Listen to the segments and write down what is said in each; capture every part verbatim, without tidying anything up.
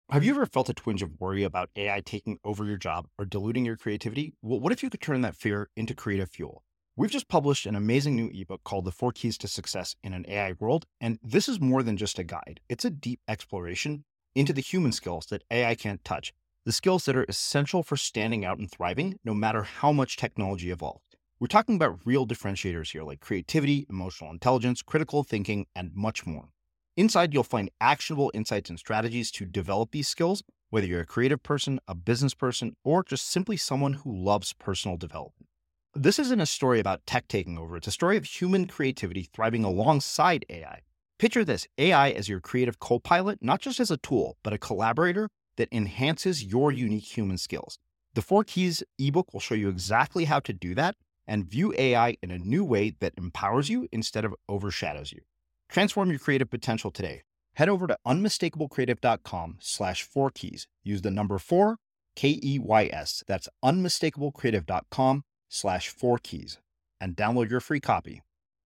Have you ever felt a twinge of worry about A I taking over your job or diluting your creativity? Well, what if you could turn that fear into creative fuel? We've just published an amazing new ebook called The Four Keys to Success in an A I World, and this is more than just a guide. It's a deep exploration into the human skills that A I can't touch, the skills that are essential for standing out and thriving, no matter how much technology evolves. We're talking about real differentiators here, like creativity, emotional intelligence, critical thinking, and much more. Inside, you'll find actionable insights and strategies to develop these skills, whether you're a creative person, a business person, or just simply someone who loves personal development. This isn't a story about tech taking over. It's a story of human creativity thriving alongside A I. Picture this, A I as your creative co-pilot, not just as a tool, but a collaborator that enhances your unique human skills. The Four Keys ebook will show you exactly how to do that and view A I in a new way that empowers you instead of overshadows you. Transform your creative potential today. Head over to unmistakablecreative.com slash four keys. Use the number four, K E Y S. That's unmistakablecreative.com slash four keys and download your free copy.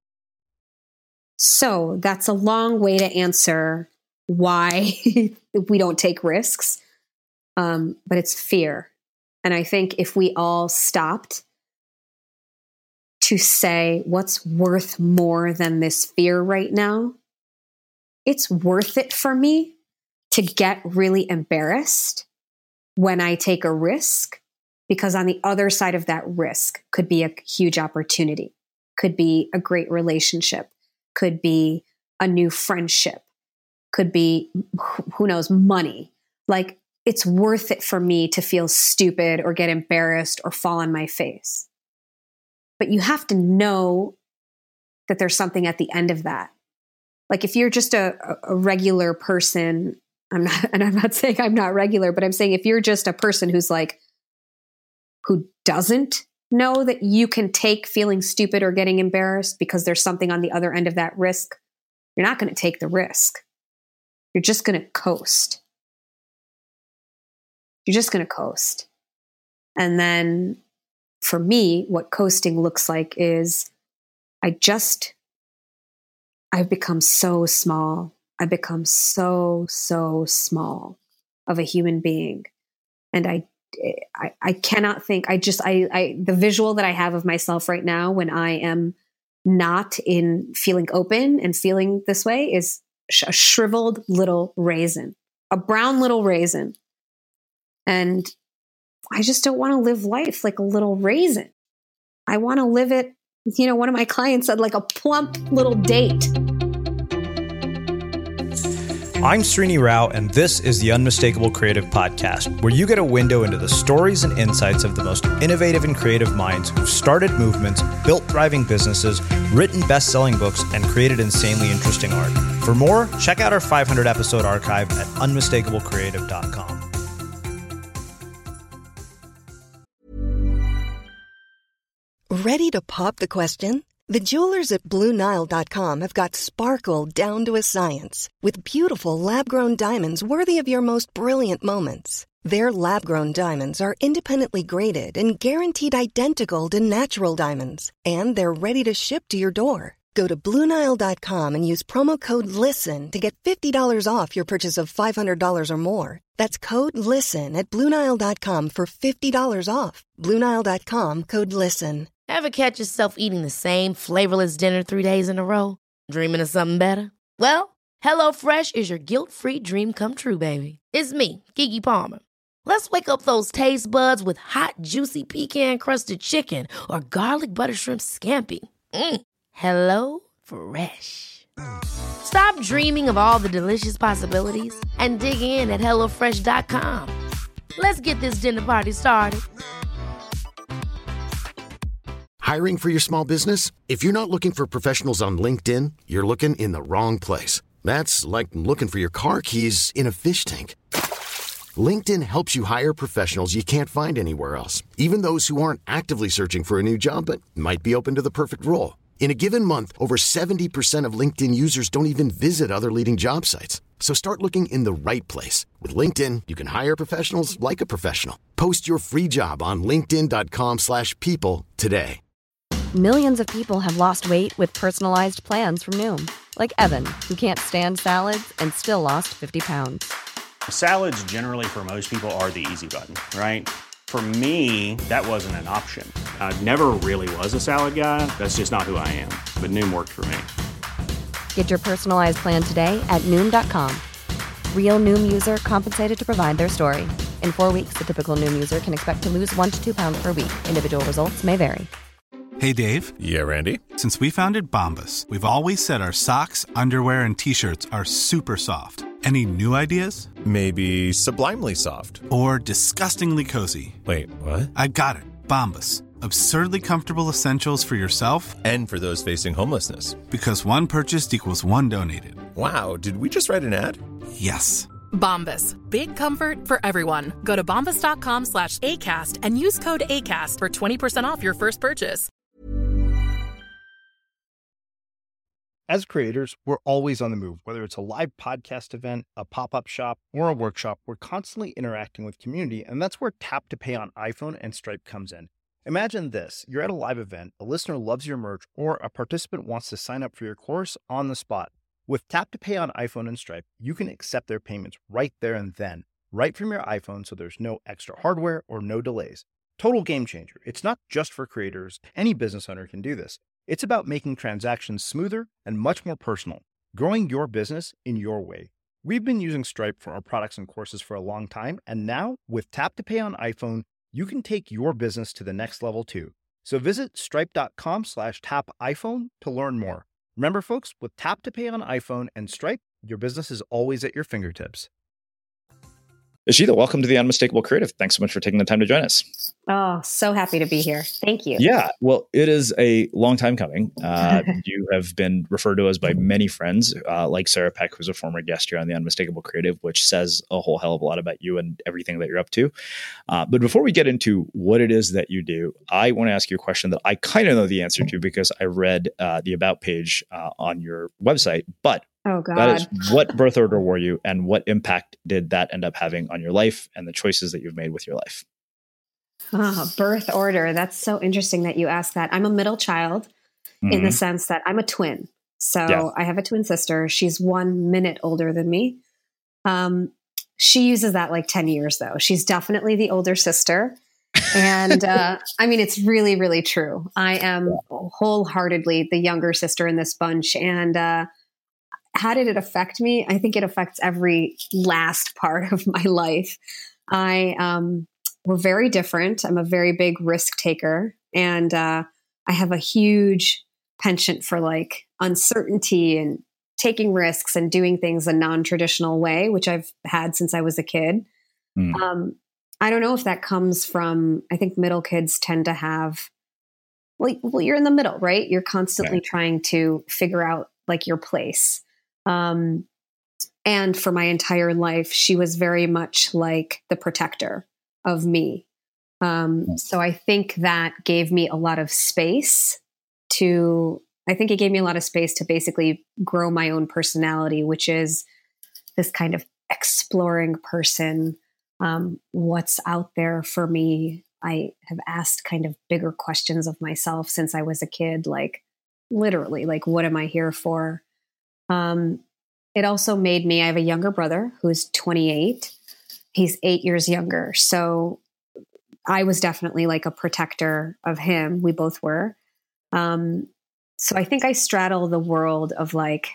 So that's a long way to answer why we don't take risks. Um, but it's fear. And I think if we all stopped to say what's worth more than this fear right now, it's worth it for me to get really embarrassed when I take a risk, because on the other side of that risk could be a huge opportunity, could be a great relationship, could be a new friendship, could be, who knows, money. Like, it's worth it for me to feel stupid or get embarrassed or fall on my face. But you have to know that there's something at the end of that. Like, if you're just a, a regular person, I'm not, and I'm not saying I'm not regular, but I'm saying if you're just a person who's like, who doesn't know that you can take feeling stupid or getting embarrassed because there's something on the other end of that risk, you're not going to take the risk. You're just going to coast. You're just going to coast. And then for me, what coasting looks like is I just, I've become so small. I've become so, so small of a human being. And I, I, I cannot think, I just, I, I, the visual that I have of myself right now when I am not in feeling open and feeling this way is a shriveled little raisin, a brown little raisin. And I just don't want to live life like a little raisin. I want to live it, you know, one of my clients said, like a plump little date. I'm Srini Rao, and this is the Unmistakable Creative Podcast, where you get a window into the stories and insights of the most innovative and creative minds who've started movements, built thriving businesses, written best-selling books, and created insanely interesting art. For more, check out our five hundred episode archive at unmistakable creative dot com. Ready to pop the question? The jewelers at Blue Nile dot com have got sparkle down to a science with beautiful lab-grown diamonds worthy of your most brilliant moments. Their lab-grown diamonds are independently graded and guaranteed identical to natural diamonds, and they're ready to ship to your door. Go to Blue Nile dot com and use promo code LISTEN to get fifty dollars off your purchase of five hundred dollars or more. That's code LISTEN at Blue Nile dot com for fifty dollars off. Blue Nile dot com, code LISTEN. Ever catch yourself eating the same flavorless dinner three days in a row? Dreaming of something better? Well, HelloFresh is your guilt-free dream come true, baby. It's me, Keke Palmer. Let's wake up those taste buds with hot, juicy pecan-crusted chicken or garlic butter shrimp scampi. Mm. Hello Fresh. Stop dreaming of all the delicious possibilities and dig in at hello fresh dot com. Let's get this dinner party started. Hiring for your small business? If you're not looking for professionals on LinkedIn, you're looking in the wrong place. That's like looking for your car keys in a fish tank. LinkedIn helps you hire professionals you can't find anywhere else, even those who aren't actively searching for a new job but might be open to the perfect role. In a given month, over seventy percent of LinkedIn users don't even visit other leading job sites. So start looking in the right place. With LinkedIn, you can hire professionals like a professional. Post your free job on linkedin dot com slash people today. Millions of people have lost weight with personalized plans from Noom. Like Evan, who can't stand salads and still lost fifty pounds. Salads generally for most people are the easy button, right? For me, that wasn't an option. I never really was a salad guy. That's just not who I am. But Noom worked for me. Get your personalized plan today at Noom dot com. Real Noom user compensated to provide their story. In four weeks, the typical Noom user can expect to lose one to two pounds per week. Individual results may vary. Hey, Dave. Yeah, Randy. Since we founded Bombas, we've always said our socks, underwear, and T-shirts are super soft. Any new ideas? Maybe sublimely soft. Or disgustingly cozy. Wait, what? I got it. Bombas. Absurdly comfortable essentials for yourself and for those facing homelessness. Because one purchased equals one donated. Wow, did we just write an ad? Yes. Bombas. Big comfort for everyone. Go to bombas dot com slash ACAST and use code ACAST for twenty percent off your first purchase. As creators, we're always on the move. Whether it's a live podcast event, a pop-up shop, or a workshop, we're constantly interacting with community, and that's where Tap to Pay on iPhone and Stripe comes in. Imagine this. You're at a live event, a listener loves your merch, or a participant wants to sign up for your course on the spot. With Tap to Pay on iPhone and Stripe, you can accept their payments right there and then, right from your iPhone, so there's no extra hardware or no delays. Total game changer. It's not just for creators. Any business owner can do this. It's about making transactions smoother and much more personal, growing your business in your way. We've been using Stripe for our products and courses for a long time, and now with Tap to Pay on iPhone, you can take your business to the next level too. So visit stripe.com slash tap iPhone to learn more. Remember, folks, with Tap to Pay on iPhone and Stripe, your business is always at your fingertips. Ishita, welcome to the Unmistakable Creative. Thanks so much for taking the time to join us. Oh, so happy to be here. Thank you. Yeah, well, it is a long time coming. Uh, you have been referred to us by many friends, uh, like Sarah Peck, who's a former guest here on the Unmistakable Creative, which says a whole hell of a lot about you and everything that you're up to. Uh, but before we get into what it is that you do, I want to ask you a question that I kind of know the answer to because I read uh, the About page uh, on your website, but Oh, God. that is, what birth order were you and what impact did that end up having on your life and the choices that you've made with your life? Oh, birth order. That's so interesting that you asked that. I'm a middle child mm-hmm. in the sense that I'm a twin. So yeah. I have a twin sister. She's one minute older than me. Um, she uses that like ten years though. She's definitely the older sister. And uh, I mean, it's really, really true. I am wholeheartedly the younger sister in this bunch. And, uh, how did it affect me? I think it affects every last part of my life. I, um, we're very different. I'm a very big risk taker and, uh, I have a huge penchant for like uncertainty and taking risks and doing things a non-traditional way, which I've had since I was a kid. Mm. Um, I don't know if that comes from, I think middle kids tend to have, well, well you're in the middle, right? You're constantly right. trying to figure out like your place. Um, and for my entire life, she was very much like the protector of me. Um, so I think that gave me a lot of space to, I think it gave me a lot of space to basically grow my own personality, which is this kind of exploring person. Um, what's out there for me? I have asked kind of bigger questions of myself since I was a kid, like literally, like, what am I here for? Um, it also made me, I have a younger brother who's twenty-eight. He's eight years younger. So I was definitely like a protector of him. We both were. Um, so I think I straddle the world of like,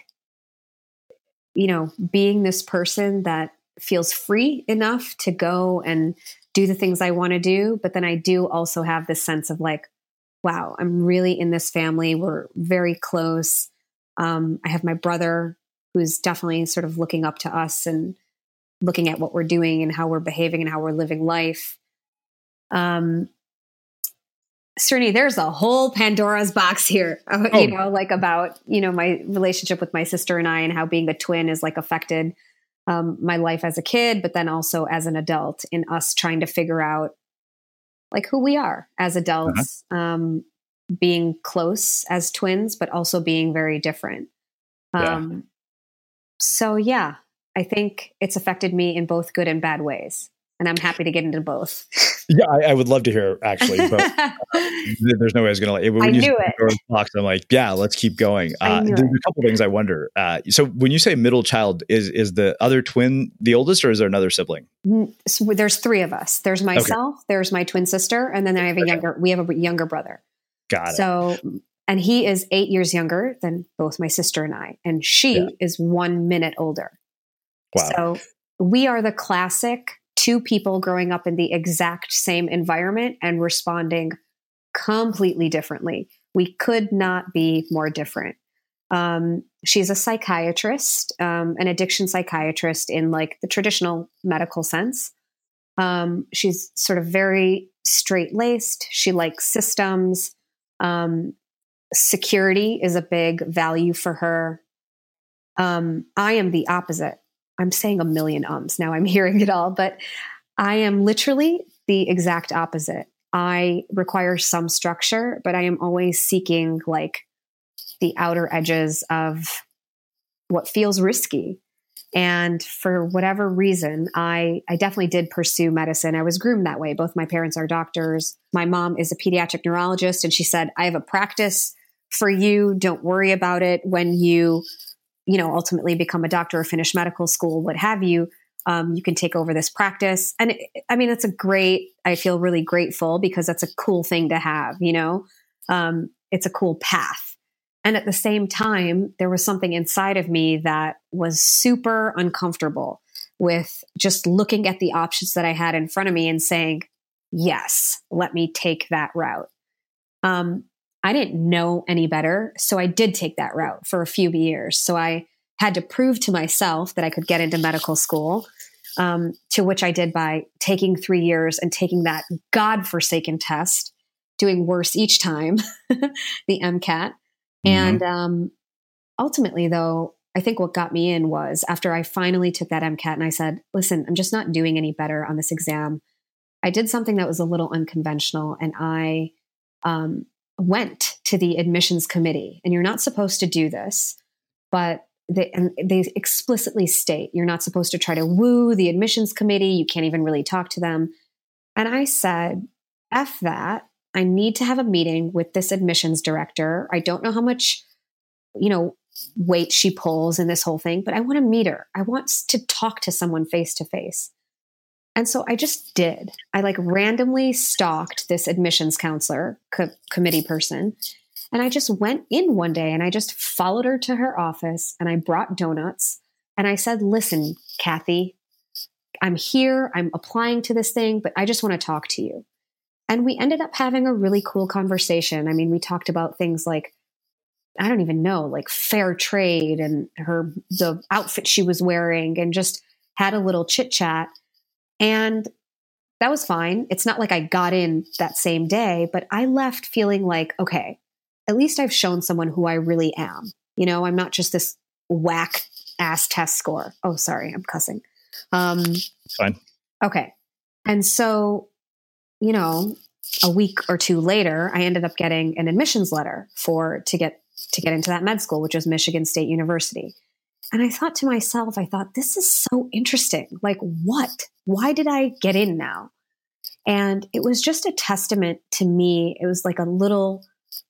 you know, being this person that feels free enough to go and do the things I want to do. But then I do also have this sense of like, wow, I'm really in this family. We're very close. Um, I have my brother who's definitely sort of looking up to us and looking at what we're doing and how we're behaving and how we're living life. Um, Srini, there's a whole Pandora's box here, uh, oh. you know, like about, you know, my relationship with my sister and I and how being a twin is like affected um, my life as a kid, but then also as an adult in us trying to figure out like who we are as adults. Uh-huh. Um, being close as twins, but also being very different. Yeah. Um, so yeah, I think it's affected me in both good and bad ways. and I'm happy to get into both. Yeah, I, I would love to hear actually, but uh, there's no way I was going to. When I you knew it. Box, I'm like, yeah, let's keep going. Uh, there's it. a couple things I wonder. Uh, so when you say middle child, is is the other twin the oldest, or is there another sibling? So there's three of us. There's myself, okay. There's my twin sister, and then I have a okay. younger. We have a younger brother. Got it. So, and he is eight years younger than both my sister and I, and she yeah. is one minute older. Wow. So we are the classic two people growing up in the exact same environment and responding completely differently. We could not be more different. Um, she's a psychiatrist, um, an addiction psychiatrist in like the traditional medical sense. Um, she's sort of very straight-laced. She likes systems. Um, security is a big value for her. Um, I am the opposite. I'm saying a million ums now. I'm hearing it all, but I am literally the exact opposite. I require some structure, but I am always seeking like the outer edges of what feels risky. And for whatever reason, I, I definitely did pursue medicine. I was groomed that way. Both my parents are doctors. My mom is a pediatric neurologist, and she said, I have a practice for you. Don't worry about it. When you you know, ultimately become a doctor or finish medical school, what have you, um, you can take over this practice. And it, I mean, it's a great, I feel really grateful because that's a cool thing to have, you know, um, it's a cool path. And at the same time, there was something inside of me that was super uncomfortable with just looking at the options that I had in front of me and saying, yes, let me take that route. Um, I didn't know any better. So I did take that route for a few years. So I had to prove to myself that I could get into medical school, um, to which I did by taking three years and taking that godforsaken test, doing worse each time, the MCAT. Mm-hmm. And um, ultimately, though, I think what got me in was after I finally took that MCAT and I said, listen, I'm just not doing any better on this exam. I did something that was a little unconventional, and I um, went to the admissions committee. And you're not supposed to do this, but they, and they explicitly state you're not supposed to try to woo the admissions committee. You can't even really talk to them. And I said, F that. I need to have a meeting with this admissions director. I don't know how much, you know, weight she pulls in this whole thing, but I want to meet her. I want to talk to someone face to face. And so I just did. I like randomly stalked this admissions counselor co- committee person. And I just went in one day and I just followed her to her office and I brought donuts and I said, listen, Kathy, I'm here. I'm applying to this thing, but I just want to talk to you. And we ended up having a really cool conversation. I mean, we talked about things like, I don't even know, like fair trade and her, the outfit she was wearing, and just had a little chit chat. And that was fine. It's not like I got in that same day, but I left feeling like, okay, at least I've shown someone who I really am. You know, I'm not just this whack ass test score. Oh, sorry, I'm cussing. Um, fine. Okay. And so, you know, a week or two later, I ended up getting an admissions letter for to get to get into that med school, which was Michigan State University. And I thought to myself, I thought, this is so interesting. Like, what? Why did I get in now? And it was just a testament to me. It was like a little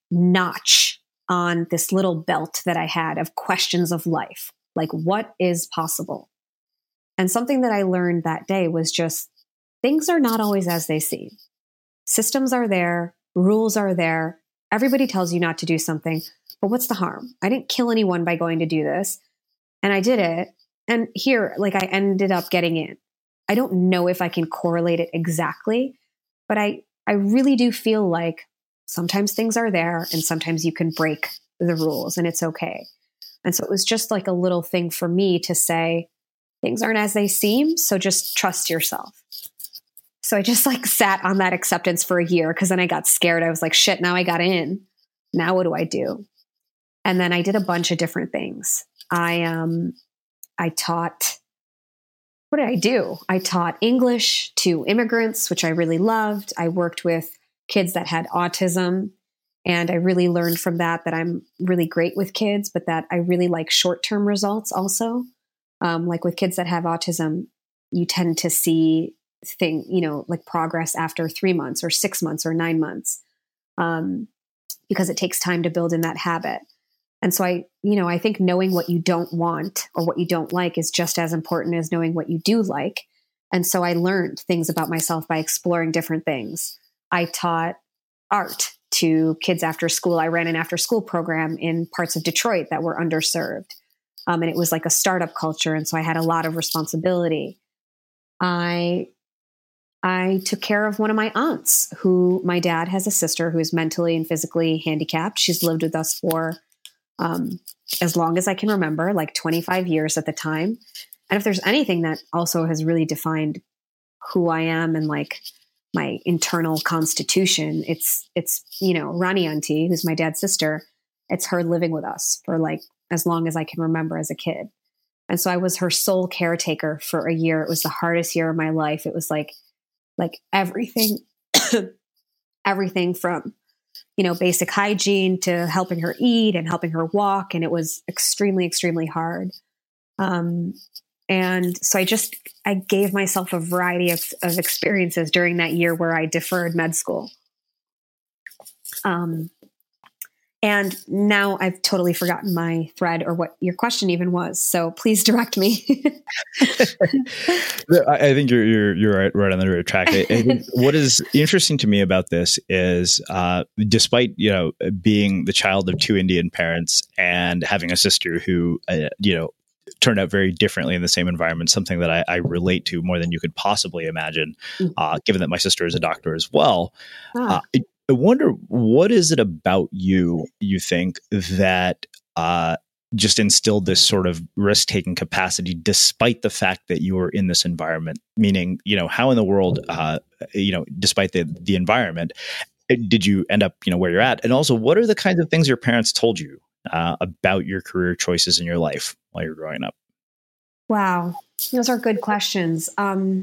notch on this little belt that I had of questions of life. Like, what is possible? And something that I learned that day was just, things are not always as they seem. Systems are there. Rules are there. Everybody tells you not to do something. But what's the harm? I didn't kill anyone by going to do this. And I did it. And here, like, I ended up getting in. I don't know if I can correlate it exactly, but I, I really do feel like sometimes things are there and sometimes you can break the rules and it's okay. And so it was just like a little thing for me to say, things aren't as they seem. So just trust yourself. So I just like sat on that acceptance for a year, because then I got scared. I was like, shit, now I got in. Now what do I do? And then I did a bunch of different things. I, um, I taught, what did I do? I taught English to immigrants, which I really loved. I worked with kids that had autism, and I really learned from that, that I'm really great with kids, but that I really like short-term results also. Um, like with kids that have autism, you tend to see thing, you know, like progress after three months or six months or nine months, um, because it takes time to build in that habit. And so I, you know, I think knowing what you don't want or what you don't like is just as important as knowing what you do like. And so I learned things about myself by exploring different things. I taught art to kids after school. I ran an after school program in parts of Detroit that were underserved. Um, and it was like a startup culture. And so I had a lot of responsibility. I I took care of one of my aunts who my dad has a sister who is mentally and physically handicapped. She's lived with us for um, as long as I can remember, like twenty-five years at the time. And if there's anything that also has really defined who I am and like my internal constitution, it's, it's, you know, Rani Auntie, who's my dad's sister. It's her living with us for like as long as I can remember as a kid. And so I was her sole caretaker for a year. It was the hardest year of my life. It was like, like everything, everything from, you know, basic hygiene to helping her eat and helping her walk. And it was extremely, extremely hard. Um, and so I just, I gave myself a variety of, of experiences during that year where I deferred med school. Um, And now I've totally forgotten my thread or what your question even was. So please direct me. I think you're you're you're right, right on the right track. I, I think what is interesting to me about this is, uh, despite you know being the child of two Indian parents and having a sister who uh, you know turned out very differently in the same environment, something that I, I relate to more than you could possibly imagine, uh, given that my sister is a doctor as well. Ah. Uh, I wonder, what is it about you, you think, that uh, just instilled this sort of risk-taking capacity, despite the fact that you were in this environment? Meaning, you know, how in the world, uh, you know, despite the the environment, did you end up, you know, where you're at? And also, what are the kinds of things your parents told you uh, about your career choices in your life while you're growing up? Wow. Those are good questions. Um,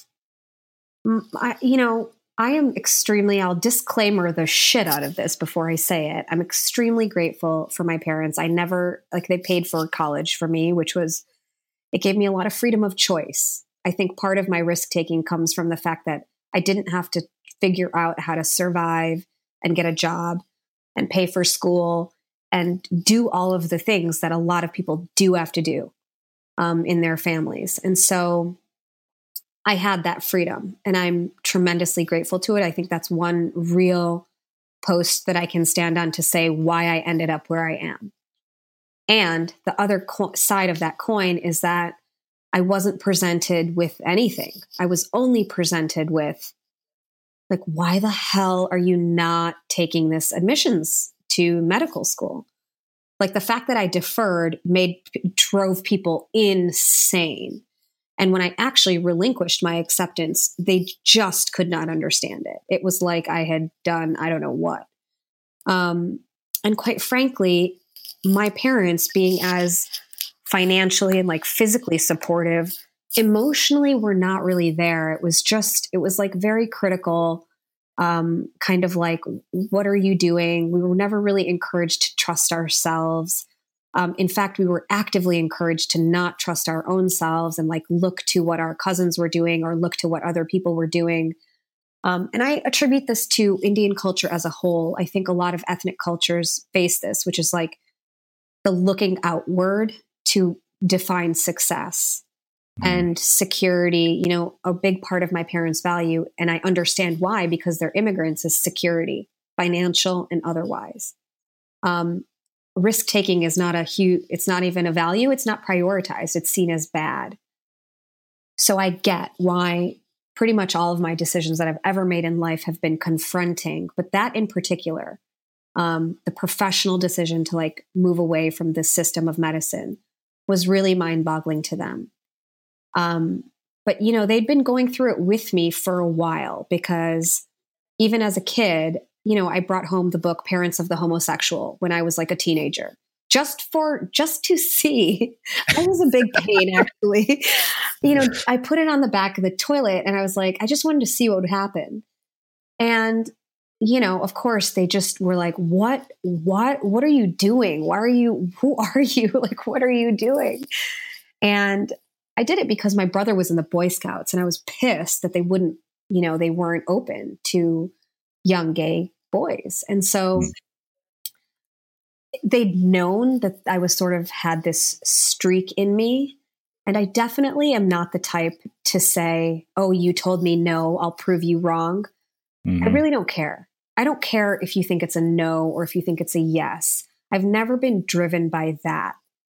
I, you know, I am extremely, I'll disclaimer the shit out of this before I say it. I'm extremely grateful for my parents. I never, like they paid for college for me, which was, it gave me a lot of freedom of choice. I think part of my risk taking comes from the fact that I didn't have to figure out how to survive and get a job and pay for school and do all of the things that a lot of people do have to do um, in their families. And so I had that freedom and I'm tremendously grateful to it. I think that's one real post that I can stand on to say why I ended up where I am. And the other co- side of that coin is that I wasn't presented with anything. I was only presented with, like, why the hell are you not taking this admissions to medical school? Like the fact that I deferred made, drove people insane. And when I actually relinquished my acceptance, they just could not understand it. It was like I had done, I don't know what. Um, and quite frankly, my parents being as financially and like physically supportive, emotionally were not really there. It was just, it was like very critical, um, kind of like, what are you doing? We were never really encouraged to trust ourselves. Um, in fact, we were actively encouraged to not trust our own selves and like look to what our cousins were doing or look to what other people were doing. Um, and I attribute this to Indian culture as a whole. I think a lot of ethnic cultures face this, which is like the looking outward to define success mm-hmm. and security. You know, a big part of my parents' value, and I understand why, because they're immigrants, is security, financial and otherwise. Um, Risk taking is not a huge, it's not even a value. It's not prioritized. It's seen as bad. So I get why pretty much all of my decisions that I've ever made in life have been confronting, but that in particular, um, the professional decision to like move away from this system of medicine was really mind boggling to them. Um, but you know, they'd been going through it with me for a while because even as a kid, you know, I brought home the book Parents of the Homosexual when I was like a teenager, just for, just to see. I was a big pain, actually. You know, I put it on the back of the toilet and I was like, I just wanted to see what would happen. And, you know, of course, they just were like, what, what, what are you doing? Why are you, who are you? Like, what are you doing? And I did it because my brother was in the Boy Scouts and I was pissed that they wouldn't, you know, they weren't open to young gay boys. And so mm. they'd known that I was sort of had this streak in me. And I definitely am not the type to say, oh, you told me no, I'll prove you wrong. Mm-hmm. I really don't care. I don't care if you think it's a no or if you think it's a yes. I've never been driven by that.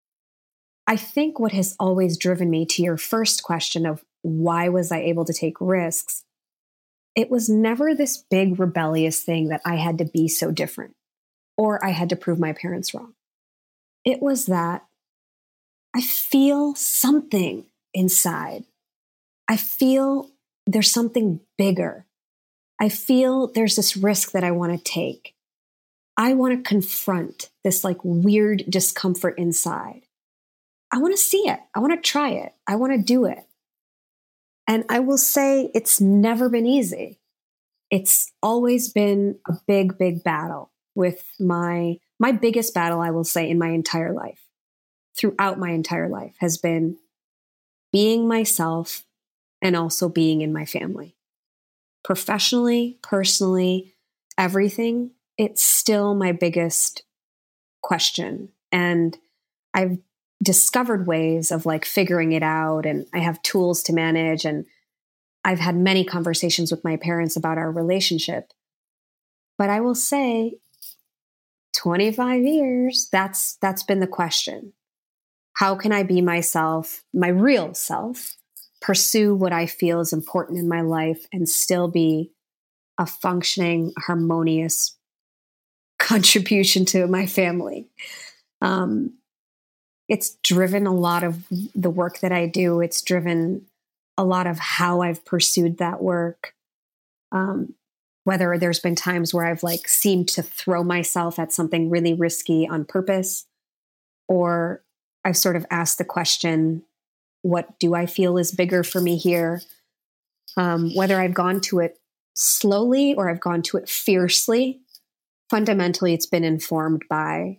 I think what has always driven me to your first question of why was I able to take risks, it was never this big rebellious thing that I had to be so different or I had to prove my parents wrong. It was that I feel something inside. I feel there's something bigger. I feel there's this risk that I want to take. I want to confront this like weird discomfort inside. I want to see it. I want to try it. I want to do it. And I will say it's never been easy. It's always been a big, big battle with my, my biggest battle, I will say, in my entire life, throughout my entire life, has been being myself and also being in my family. Professionally, personally, everything, it's still my biggest question. And I've discovered ways of like figuring it out, and I have tools to manage, and I've had many conversations with my parents about our relationship. But I will say twenty-five years, that's that's been the question. How can I be myself, my real self, pursue what I feel is important in my life and still be a functioning, harmonious contribution to my family? Um, It's driven a lot of the work that I do. It's driven a lot of how I've pursued that work. Um, whether there's been times where I've like seemed to throw myself at something really risky on purpose, or I've sort of asked the question, what do I feel is bigger for me here? Um, whether I've gone to it slowly or I've gone to it fiercely, fundamentally, it's been informed by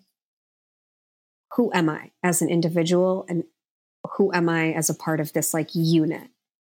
who am I as an individual and who am I as a part of this like unit?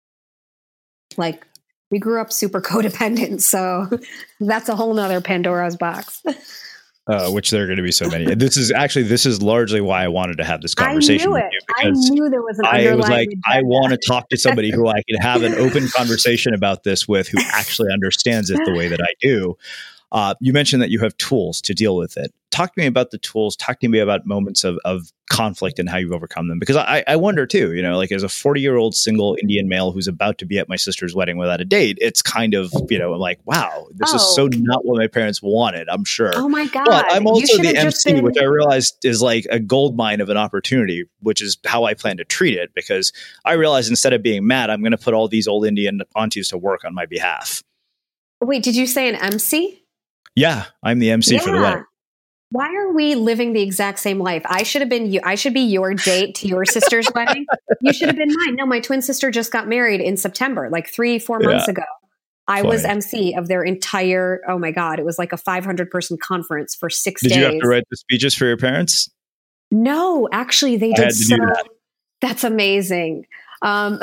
Like we grew up super codependent. So that's a whole nother Pandora's box. Uh, which there are going to be so many. This is actually, this is largely why I wanted to have this conversation I knew with it. you. Because I knew there was an I underlying was like, agenda. I want to talk to somebody who I can have an open conversation about this with, who actually understands it the way that I do. Uh, you mentioned that you have tools to deal with it. Talk to me about the tools. Talk to me about moments of, of conflict and how you've overcome them. Because I, I wonder too, you know, like as a forty-year-old single Indian male who's about to be at my sister's wedding without a date, it's kind of, you know, like, wow, this oh. is so not what my parents wanted, I'm sure. Oh my God. But I'm also the M C, been... which I realized is like a gold mine of an opportunity, which is how I plan to treat it. Because I realized instead of being mad, I'm going to put all these old Indian aunties to work on my behalf. Wait, did you say an M C? Yeah, I'm the M C yeah. for the wedding. Why are we living the exact same life? I should have been you. I should be your date to your sister's wedding. You should have been mine. No, my twin sister just got married in September, like three, four months yeah. ago. I Funny. was M C of their entire, oh my God, it was like a five hundred person conference for six Did days. Did you have to write the speeches for your parents? No, actually they I did had to so. Do that. That's amazing. Um,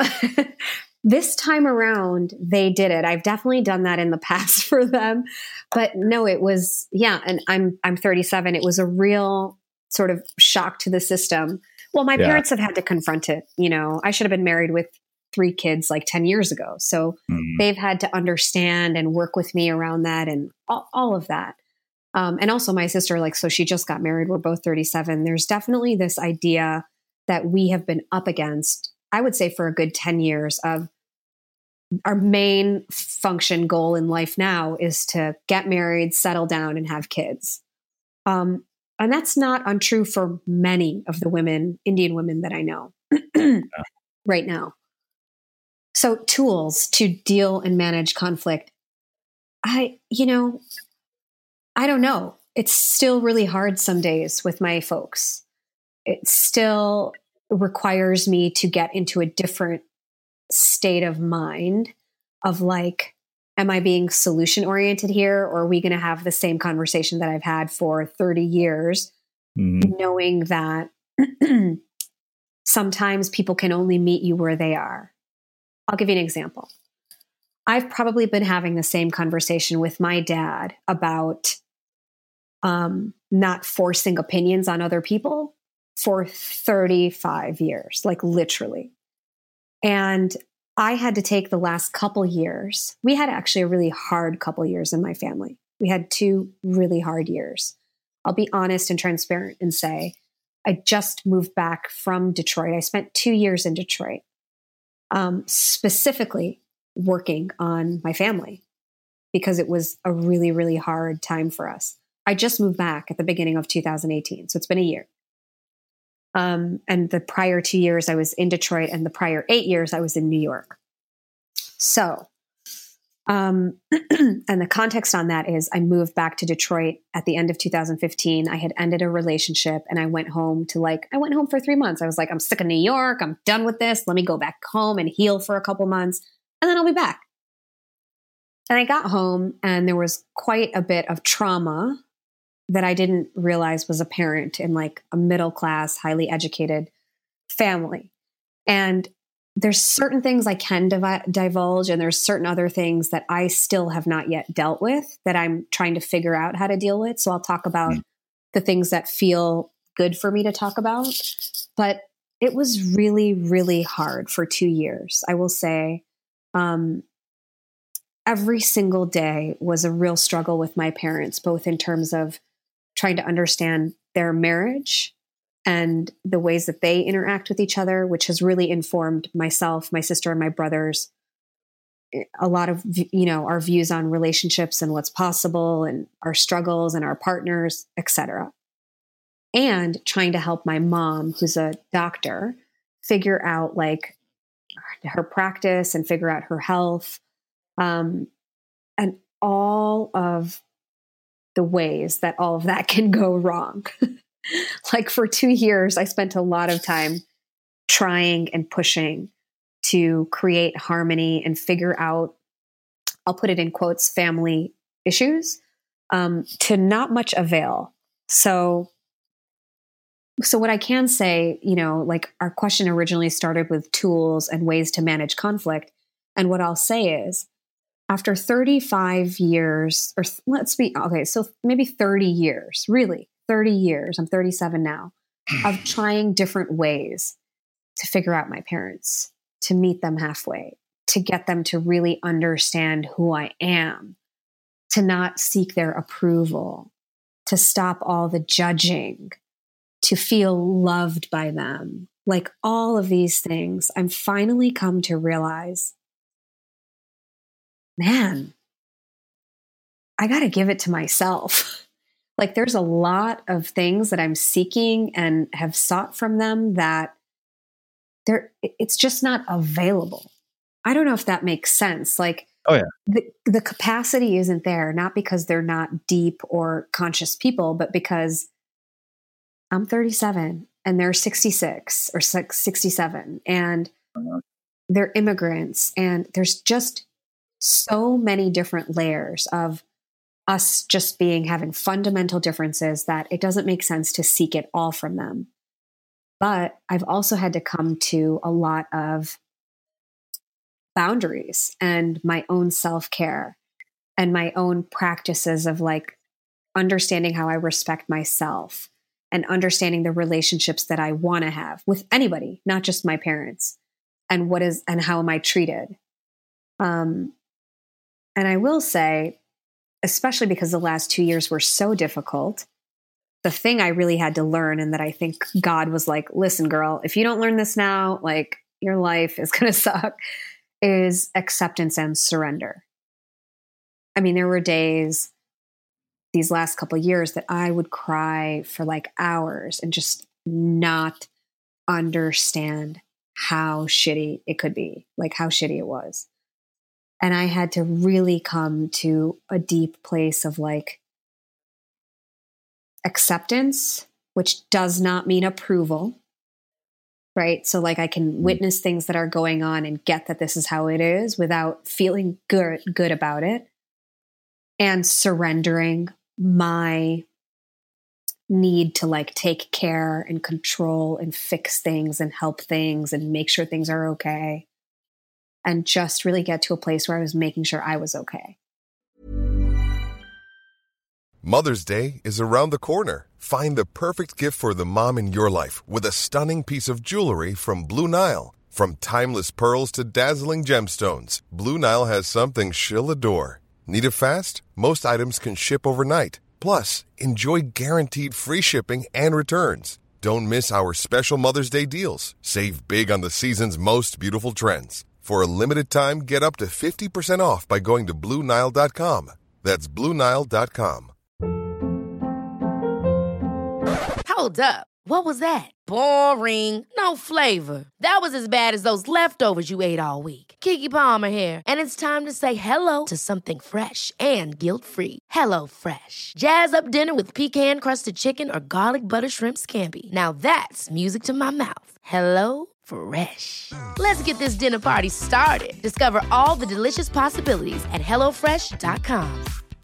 this time around, they did it. I've definitely done that in the past for them. But no, it was, yeah. And I'm, I'm thirty-seven. It was a real sort of shock to the system. Well, my yeah. parents have had to confront it. You know, I should have been married with three kids like ten years ago. So mm. they've had to understand and work with me around that and all, all of that. Um, and also my sister, like, so she just got married. We're both thirty-seven. There's definitely this idea that we have been up against, I would say for a good ten years of, our main function goal in life now is to get married, settle down, and have kids. Um, and that's not untrue for many of the women, Indian women that I know yeah. right now. So tools to deal and manage conflict. I, you know, I don't know. It's still really hard some days with my folks. It still requires me to get into a different state of mind of like, am I being solution oriented here? Or are we going to have the same conversation that I've had for thirty years, mm-hmm. knowing that sometimes people can only meet you where they are. I'll give you an example. I've probably been having the same conversation with my dad about um, not forcing opinions on other people for thirty-five years, like literally. And I had to take the last couple years. We had actually a really hard couple years in my family. We had two really hard years. I'll be honest and transparent and say, I just moved back from Detroit. I spent two years in Detroit, um, specifically working on my family because it was a really, really hard time for us. I just moved back at the beginning of two thousand eighteen. So it's been a year. Um, and the prior two years I was in Detroit, and the prior eight years I was in New York. So, um, and the context on that is I moved back to Detroit at the end of two thousand fifteen. I had ended a relationship and I went home to like, I went home for three months. I was like, I'm sick of New York. I'm done with this. Let me go back home and heal for a couple months and then I'll be back. And I got home and there was quite a bit of trauma that I didn't realize was apparent in like a middle class, highly educated family. And there's certain things I can div- divulge, and there's certain other things that I still have not yet dealt with that I'm trying to figure out how to deal with. So I'll talk about mm. the things that feel good for me to talk about. But it was really, really hard for two years. I will say, um, every single day was a real struggle with my parents, both in terms of trying to understand their marriage and the ways that they interact with each other, which has really informed myself, my sister, and my brothers, a lot of, you know, our views on relationships and what's possible and our struggles and our partners, et cetera. And trying to help my mom, who's a doctor, figure out like her practice and figure out her health, um, and all of the ways that all of that can go wrong. Like for two years, I spent a lot of time trying and pushing to create harmony and figure out, I'll put it in quotes, family issues, um, to not much avail. So, so what I can say, you know, like our question originally started with tools and ways to manage conflict. And what I'll say is, after thirty-five years, or let's be, okay, so maybe thirty years, really, thirty years, I'm thirty-seven now, of trying different ways to figure out my parents, to meet them halfway, to get them to really understand who I am, to not seek their approval, to stop all the judging, to feel loved by them. Like all of these things, I'm finally come to realize, man, I got to give it to myself. Like there's a lot of things that I'm seeking and have sought from them that they're, it's just not available. I don't know if that makes sense. Like, oh yeah, the, the capacity isn't there, not because they're not deep or conscious people, but because I'm thirty-seven and they're sixty-six or sixty-seven and they're immigrants. And there's just so many different layers of us just being having fundamental differences that it doesn't make sense to seek it all from them. But I've also had to come to a lot of boundaries and my own self-care and my own practices of like understanding how I respect myself and understanding the relationships that I want to have with anybody, not just my parents, and what is, and how am I treated? Um, And I will say, especially because the last two years were so difficult, the thing I really had to learn, and that I think God was like, listen, girl, if you don't learn this now, like your life is going to suck, is acceptance and surrender. I mean, there were days these last couple of years that I would cry for like hours and just not understand how shitty it could be, like how shitty it was. And I had to really come to a deep place of like acceptance, which does not mean approval, right? So like I can witness things that are going on and get that this is how it is without feeling good, good about it, and surrendering my need to like take care and control and fix things and help things and make sure things are okay. And just really get to a place where I was making sure I was okay. Mother's Day is around the corner. Find the perfect gift for the mom in your life with a stunning piece of jewelry from Blue Nile. From timeless pearls to dazzling gemstones, Blue Nile has something she'll adore. Need it fast? Most items can ship overnight. Plus, enjoy guaranteed free shipping and returns. Don't miss our special Mother's Day deals. Save big on the season's most beautiful trends. For a limited time, get up to fifty percent off by going to Blue Nile dot com. That's Blue Nile dot com. Hold up. What was that? Boring. No flavor. That was as bad as those leftovers you ate all week. Keke Palmer here. And it's time to say hello to something fresh and guilt-free. Hello Fresh. Jazz up dinner with pecan-crusted chicken or garlic butter shrimp scampi. Now that's music to my mouth. Hello Fresh. Let's get this dinner party started. Discover all the delicious possibilities at hello fresh dot com.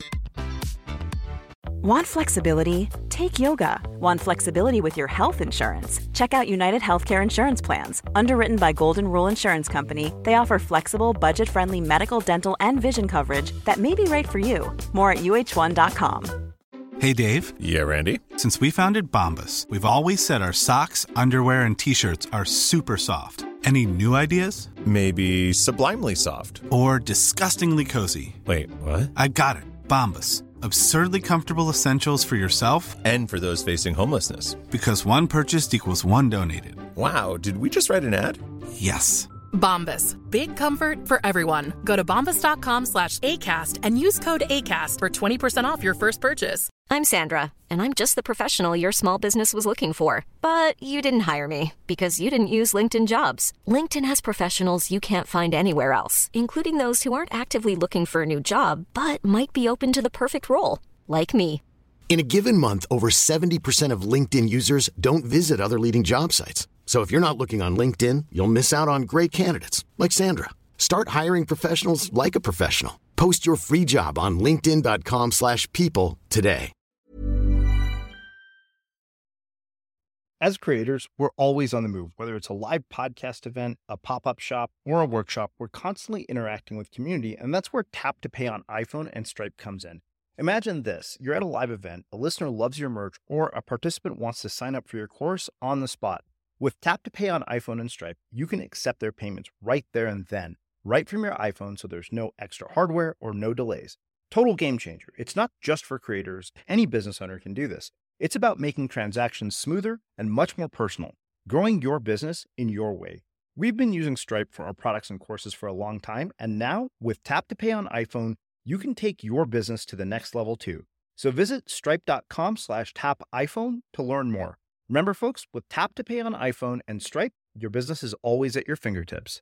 Want flexibility? Take yoga. Want flexibility with your health insurance? Check out United Healthcare Insurance Plans. Underwritten by Golden Rule Insurance Company, they offer flexible, budget-friendly medical, dental, and vision coverage that may be right for you. More at U H one dot com. Hey, Dave. Yeah, Randy. Since we founded Bombas, we've always said our socks, underwear, and T-shirts are super soft. Any new ideas? Maybe sublimely soft. Or disgustingly cozy. Wait, what? I got it. Bombas. Absurdly comfortable essentials for yourself and for those facing homelessness. Because one purchased equals one donated. Wow, did we just write an ad? Yes. Bombas. Big comfort for everyone. Go to bombas dot com slash ACAST and use code ACAST for twenty percent off your first purchase. I'm Sandra, and I'm just the professional your small business was looking for. But you didn't hire me because you didn't use LinkedIn Jobs. LinkedIn has professionals you can't find anywhere else, including those who aren't actively looking for a new job, but might be open to the perfect role, like me. In a given month, over seventy percent of LinkedIn users don't visit other leading job sites. So if you're not looking on LinkedIn, you'll miss out on great candidates like Sandra. Start hiring professionals like a professional. Post your free job on linkedin dot com slash people today. As creators, we're always on the move. Whether it's a live podcast event, a pop-up shop, or a workshop, we're constantly interacting with community, and that's where Tap to Pay on iPhone and Stripe comes in. Imagine this. You're at a live event, a listener loves your merch, or a participant wants to sign up for your course on the spot. With Tap to Pay on iPhone and Stripe, you can accept their payments right there and then, right from your iPhone, so there's no extra hardware or no delays. Total game changer. It's not just for creators. Any business owner can do this. It's about making transactions smoother and much more personal, growing your business in your way. We've been using Stripe for our products and courses for a long time, and now with Tap to Pay on iPhone, you can take your business to the next level too. So visit stripe dot com slash tap iPhone to learn more. Remember, folks, with Tap to Pay on iPhone and Stripe, your business is always at your fingertips.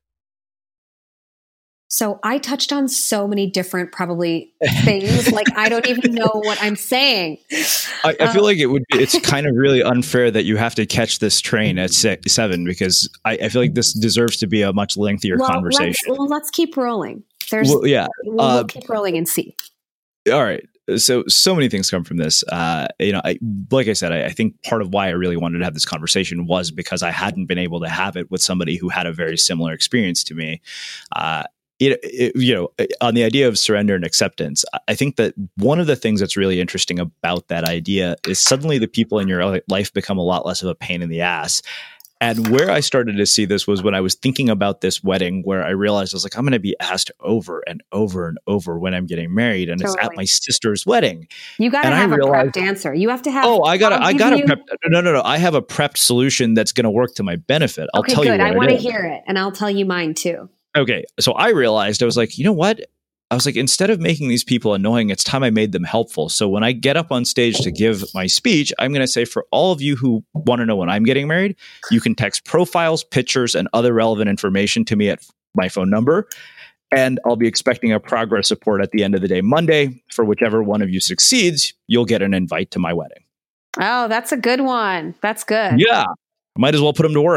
So I touched on so many different probably things. Like, I don't even know what I'm saying. I, I feel um, like it would be, it's kind of really unfair that you have to catch this train at six, seven, because I, I feel like this deserves to be a much lengthier well, conversation. Let's, well, let's keep rolling. There's, well, yeah. We'll, uh, we'll keep rolling and see. All right. So, so many things come from this. Uh, you know, I, like I said, I, I think part of why I really wanted to have this conversation was because I hadn't been able to have it with somebody who had a very similar experience to me. Uh, It, it, you know, on the idea of surrender and acceptance, I think that one of the things that's really interesting about that idea is suddenly the people in your life become a lot less of a pain in the ass. And where I started to see this was when I was thinking about this wedding, where I realized I was like, I'm going to be asked over and over and over when I'm getting married, and totally. It's at my sister's wedding. You got to have a prepped answer. You have to have. Oh, I got. I got a you... prep. No, no, no. I have a prepped solution that's going to work to my benefit. I'll okay, tell good. you. What I want to is. hear it, and I'll tell you mine too. Okay, so I realized I was like, you know what? I was like, instead of making these people annoying, it's time I made them helpful. So when I get up on stage to give my speech, I'm going to say, for all of you who want to know when I'm getting married, you can text profiles, pictures, and other relevant information to me at my phone number. And I'll be expecting a progress report at the end of the day, Monday. For whichever one of you succeeds, you'll get an invite to my wedding. Oh, that's a good one. That's good. Yeah. Might as well put them to work.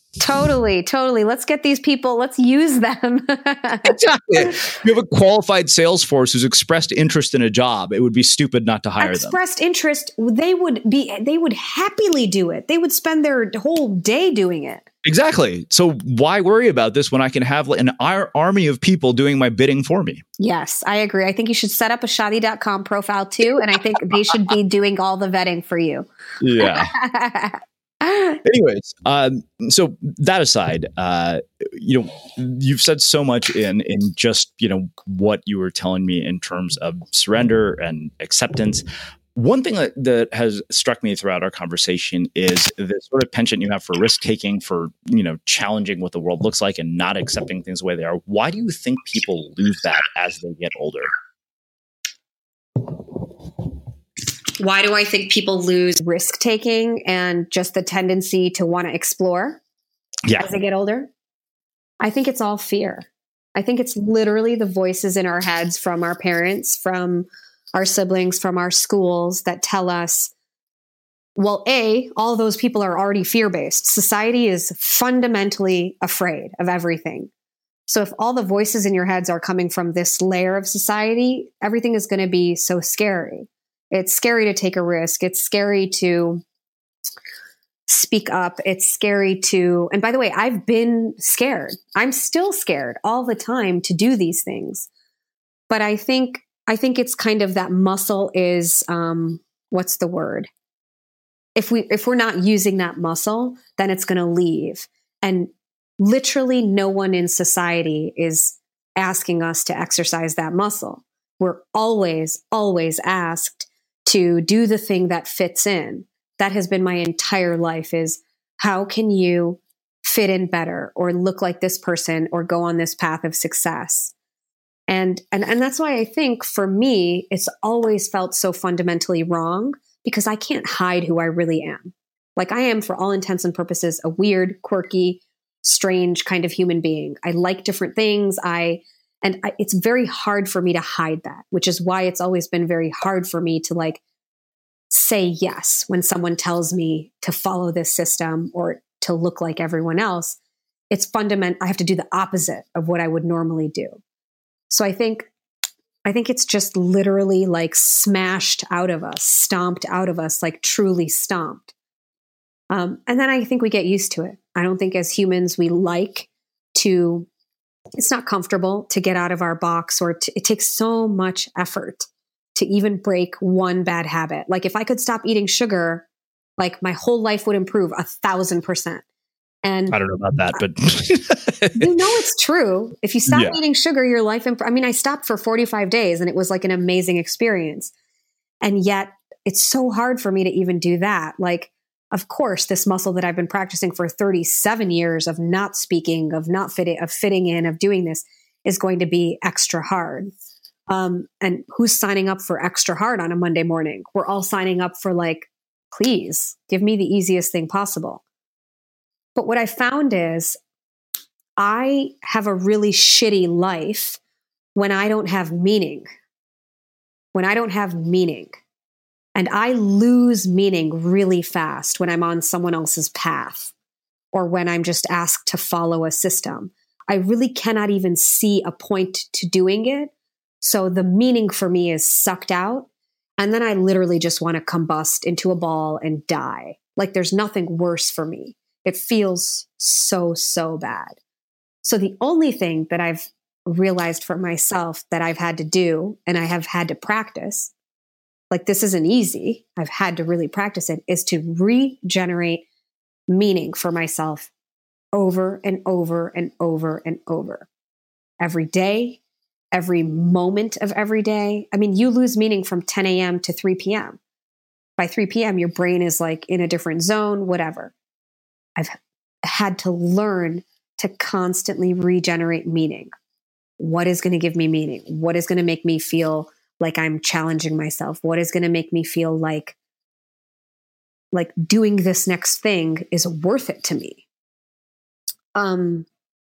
Totally, totally. Let's get these people, let's use them. Exactly. You have a qualified sales force who's expressed interest in a job. It would be stupid not to hire expressed them. Expressed interest, they would be, they would happily do it. They would spend their whole day doing it. Exactly. So why worry about this when I can have an ar- army of people doing my bidding for me? Yes, I agree. I think you should set up a Shadi dot com profile too. And I think they should be doing all the vetting for you. Yeah. Anyways, um, so that aside, uh, you know, you've said so much in in just, you know, what you were telling me in terms of surrender and acceptance. One thing that, that has struck me throughout our conversation is the sort of penchant you have for risk taking, for, you know, challenging what the world looks like and not accepting things the way they are. Why do you think people lose that as they get older? Why do I think people lose risk taking and just the tendency to want to explore yeah. as they get older? I think it's all fear. I think it's literally the voices in our heads from our parents, from our siblings, from our schools that tell us, well, A, all those people are already fear-based. Society is fundamentally afraid of everything. So if all the voices in your heads are coming from this layer of society, everything is going to be so scary. It's scary to take a risk. It's scary to speak up. It's scary to, and by the way, I've been scared. I'm still scared all the time to do these things. But I think, I think it's kind of that muscle is, um, what's the word? If we, if we're not using that muscle, then it's going to leave. And literally no one in society is asking us to exercise that muscle. We're always, always asked to do the thing that fits in. That has been my entire life, is how can you fit in better or look like this person or go on this path of success? And, and, and that's why I think for me, it's always felt so fundamentally wrong, because I can't hide who I really am. Like, I am, for all intents and purposes, a weird, quirky, strange kind of human being. I like different things. I, and I, it's very hard for me to hide that, which is why it's always been very hard for me to like say yes when someone tells me to follow this system or to look like everyone else. It's fundamental. I have to do the opposite of what I would normally do. So I think, I think it's just literally like smashed out of us, stomped out of us, like truly stomped. Um, and then I think we get used to it. I don't think as humans we like to, it's not comfortable to get out of our box, or to, it takes so much effort to even break one bad habit. Like if I could stop eating sugar, like my whole life would improve a thousand percent. And I don't know about that, but you know, it's true. If you stop yeah. eating sugar, your life, imp- I mean, I stopped for forty-five days and it was like an amazing experience. And yet it's so hard for me to even do that. Like, of course, this muscle that I've been practicing for thirty-seven years of not speaking, of not fitting, of fitting in, of doing this is going to be extra hard. Um, and who's signing up for extra hard on a Monday morning? We're all signing up for like, please give me the easiest thing possible. But what I found is I have a really shitty life when I don't have meaning, when I don't have meaning. And I lose meaning really fast when I'm on someone else's path or when I'm just asked to follow a system. I really cannot even see a point to doing it. So the meaning for me is sucked out. And then I literally just want to combust into a ball and die. Like there's nothing worse for me. It feels so, so bad. So the only thing that I've realized for myself that I've had to do, and I have had to practice, like this isn't easy, I've had to really practice it, is to regenerate meaning for myself over and over and over and over. Every day, every moment of every day. I mean, you lose meaning from ten a.m. to three p.m. By three p.m., your brain is like in a different zone, whatever. I've had to learn to constantly regenerate meaning. What is going to give me meaning? What is going to make me feel like I'm challenging myself? What is going to make me feel like, like doing this next thing is worth it to me? Um,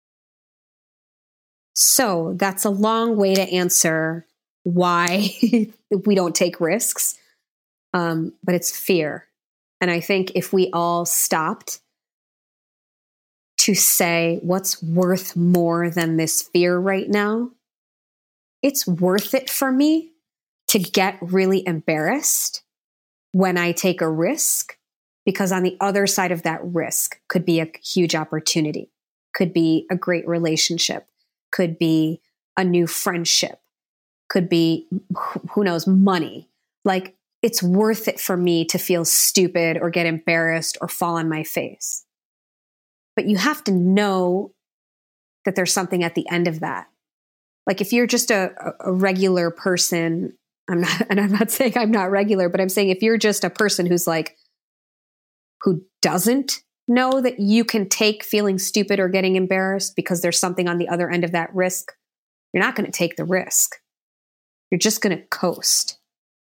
so that's a long way to answer why we don't take risks. Um, but it's fear. And I think if we all stopped to say what's worth more than this fear right now, it's worth it for me to get really embarrassed when I take a risk, because on the other side of that risk could be a huge opportunity, could be a great relationship, could be a new friendship, could be, who knows, money. Like, it's worth it for me to feel stupid or get embarrassed or fall on my face. But you have to know that there's something at the end of that. Like, if you're just a, a regular person, I'm not, and I'm not saying I'm not regular, but I'm saying if you're just a person who's like, who doesn't know that you can take feeling stupid or getting embarrassed because there's something on the other end of that risk, you're not going to take the risk. You're just going to coast.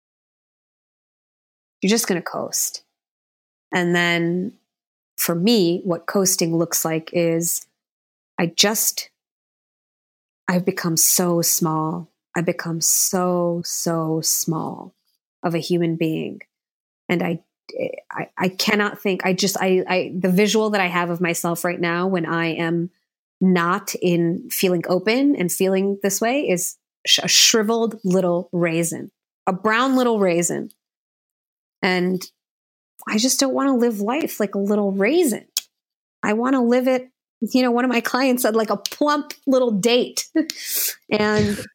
You're just going to coast. And then for me, what coasting looks like is I just, I've become so small. I become so, so small of a human being. And I, I, I cannot think, I just, I, I, the visual that I have of myself right now when I am not in feeling open and feeling this way is a shriveled little raisin, a brown little raisin. And I just don't want to live life like a little raisin. I want to live it, you know, one of my clients said, like a plump little date. and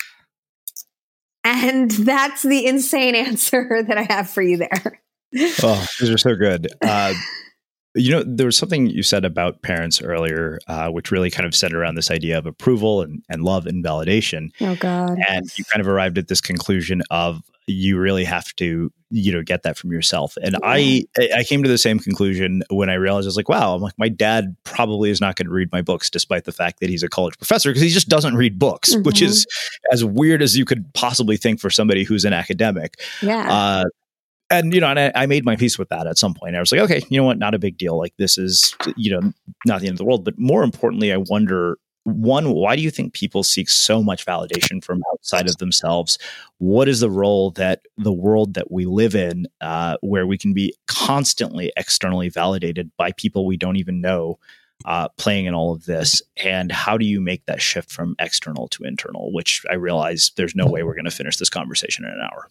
And that's the insane answer that I have for you there. Oh, these are so good. Uh, you know, there was something you said about parents earlier, uh, which really kind of centered around this idea of approval and, and love and validation. Oh, God. And you kind of arrived at this conclusion of you really have to, you know, get that from yourself. And yeah. I, I came to the same conclusion when I realized I was like, wow, I'm like, my dad probably is not going to read my books, despite the fact that he's a college professor, because he just doesn't read books, mm-hmm. which is as weird as you could possibly think for somebody who's an academic. Yeah. Uh, and, you know, and I, I made my peace with that at some point. I was like, okay, you know what? Not a big deal. Like, this is, you know, not the end of the world. But more importantly, I wonder, one, why do you think people seek so much validation from outside of themselves? What is the role that the world that we live in, uh, where we can be constantly externally validated by people we don't even know, uh, playing in all of this? And how do you make that shift from external to internal, which I realize there's no way we're going to finish this conversation in an hour.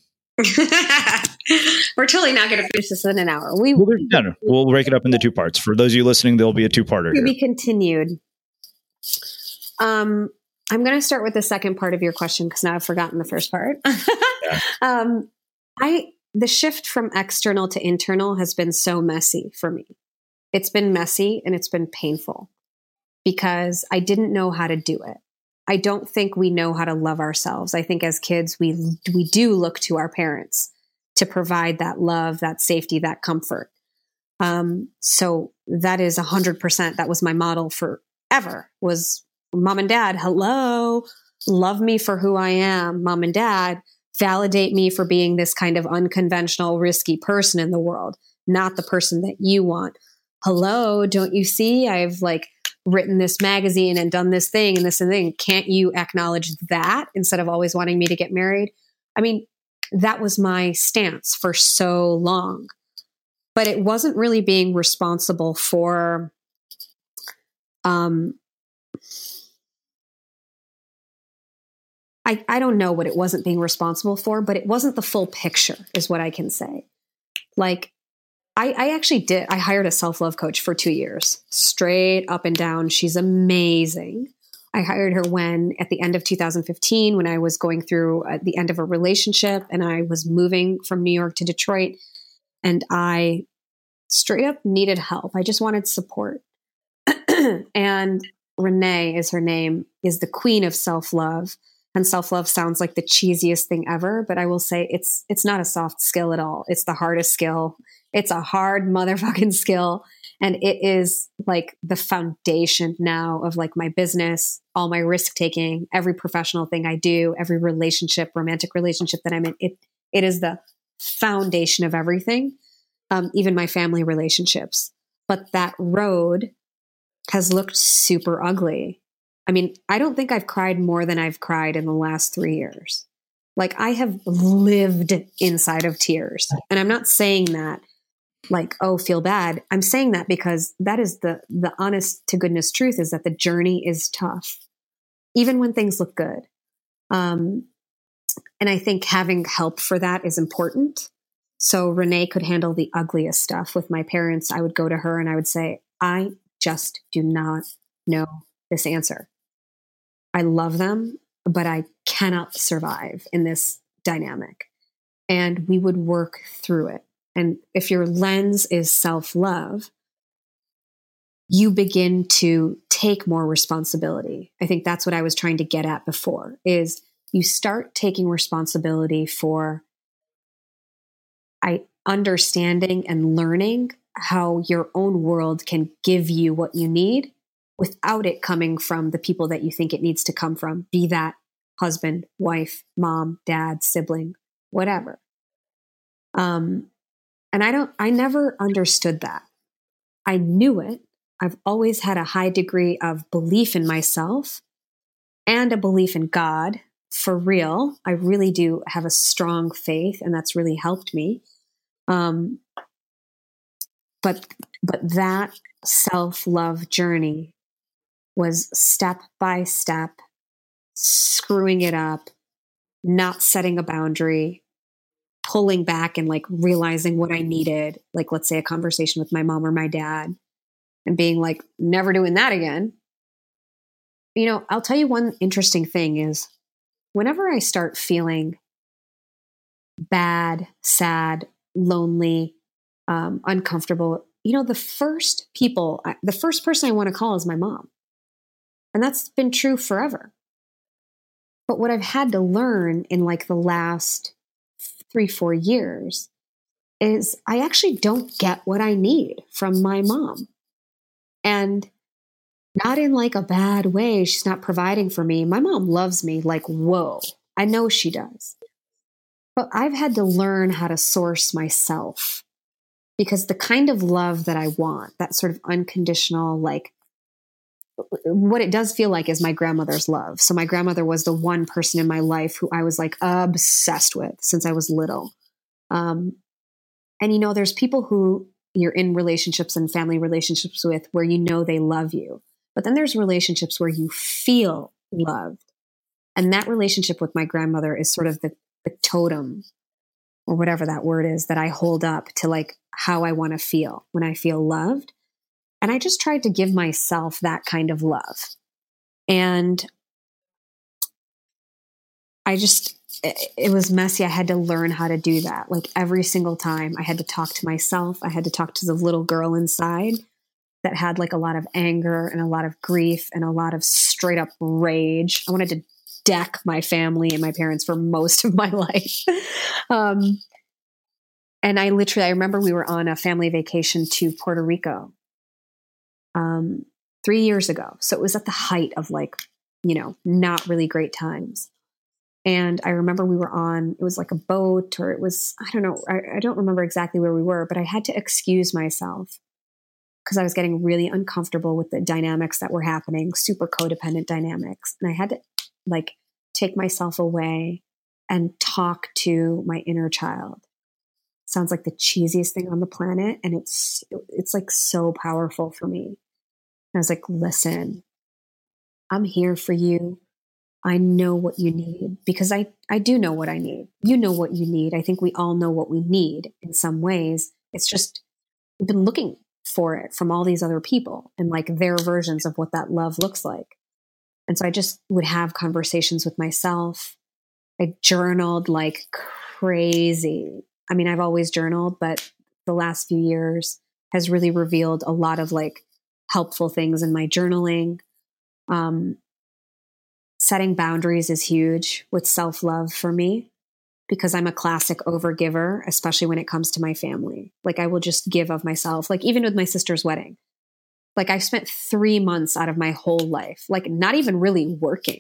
We're totally not going to finish this in an hour. We well, no, no. We'll break it up into two parts. For those of you listening, there'll be a two-parter to here. be continued. Um, I'm going to start with the second part of your question because now I've forgotten the first part. yeah. um, I the shift from external to internal has been so messy for me. It's been messy and it's been painful because I didn't know how to do it. I don't think we know how to love ourselves. I think as kids, we we do look to our parents to provide that love, that safety, that comfort. Um, so that is one hundred percent. That was my model forever, was mom and dad, hello, love me for who I am. Mom and dad, validate me for being this kind of unconventional, risky person in the world, not the person that you want. Hello, don't you see? I've like written this magazine and done this thing and this and thing. Can't you acknowledge that instead of always wanting me to get married? I mean, that was my stance for so long, but it wasn't really being responsible for, um, I, I don't know what it wasn't being responsible for, but it wasn't the full picture is what I can say. Like, I, I actually did. I hired a self-love coach for two years, straight up and down. She's amazing. I hired her when, at the end of two thousand fifteen, when I was going through at the end of a relationship and I was moving from New York to Detroit, and I straight up needed help. I just wanted support. And Renee is her name, is the queen of self-love. And self-love sounds like the cheesiest thing ever, but I will say it's it's not a soft skill at all. It's the hardest skill. It's a hard motherfucking skill. And it is like the foundation now of like my business, all my risk taking, every professional thing I do, every relationship, romantic relationship that I'm in. It it is the foundation of everything, um, even my family relationships. But that road has looked super ugly. I mean, I don't think I've cried more than I've cried in the last three years. Like, I have lived inside of tears. And I'm not saying that like, oh, feel bad. I'm saying that because that is the, the honest to goodness truth, is that the journey is tough, even when things look good. Um, and I think having help for that is important. So Renee could handle the ugliest stuff with my parents. I would go to her and I would say, I just do not know this answer. I love them, but I cannot survive in this dynamic. And we would work through it. And if your lens is self-love, you begin to take more responsibility. I think that's what I was trying to get at before, is you start taking responsibility for I understanding and learning how your own world can give you what you need without it coming from the people that you think it needs to come from, be that husband, wife, mom, dad, sibling, whatever. Um, and I don't, I never understood that. I knew it. I've always had a high degree of belief in myself and a belief in God. For real, I really do have a strong faith, and that's really helped me. Um, but but that self-love journey was step by step, screwing it up, not setting a boundary, pulling back and like realizing what I needed. Like, let's say a conversation with my mom or my dad, and being like, never doing that again. You know, I'll tell you one interesting thing is, whenever I start feeling bad, sad, lonely, um, uncomfortable, you know, the first people, the first person I want to call is my mom. And that's been true forever. But what I've had to learn in like the last three, four years is I actually don't get what I need from my mom. And not in like a bad way. She's not providing for me. My mom loves me like, whoa, I know she does. But I've had to learn how to source myself, because the kind of love that I want, that sort of unconditional, like what it does feel like is my grandmother's love. So my grandmother was the one person in my life who I was like obsessed with since I was little. Um, and you know, there's people who you're in relationships and family relationships with where you know they love you. But then there's relationships where you feel loved. And that relationship with my grandmother is sort of the, the totem, or whatever that word is, that I hold up to like how I want to feel when I feel loved. And I just tried to give myself that kind of love. And I just, it, it was messy. I had to learn how to do that. Like every single time I had to talk to myself. I had to talk to the little girl inside that had like a lot of anger and a lot of grief and a lot of straight up rage. I wanted to deck my family and my parents for most of my life. um, and I literally, I remember we were on a family vacation to Puerto Rico um, three years ago. So it was at the height of like, you know, not really great times. And I remember we were on, it was like a boat, or it was, I don't know, I, I don't remember exactly where we were, but I had to excuse myself because I was getting really uncomfortable with the dynamics that were happening, super codependent dynamics. And I had to like take myself away and talk to my inner child. Sounds like the cheesiest thing on the planet. And it's, it's like so powerful for me. And I was like, listen, I'm here for you. I know what you need, because I, I do know what I need. You know what you need. I think we all know what we need in some ways. It's just, we've been looking for it from all these other people and like their versions of what that love looks like. And so I just would have conversations with myself. I journaled like crazy. I mean, I've always journaled, but the last few years has really revealed a lot of like helpful things in my journaling. Um, setting boundaries is huge with self-love for me, because I'm a classic overgiver, especially when it comes to my family. Like I will just give of myself, like even with my sister's wedding. Like I've spent three months out of my whole life, like not even really working,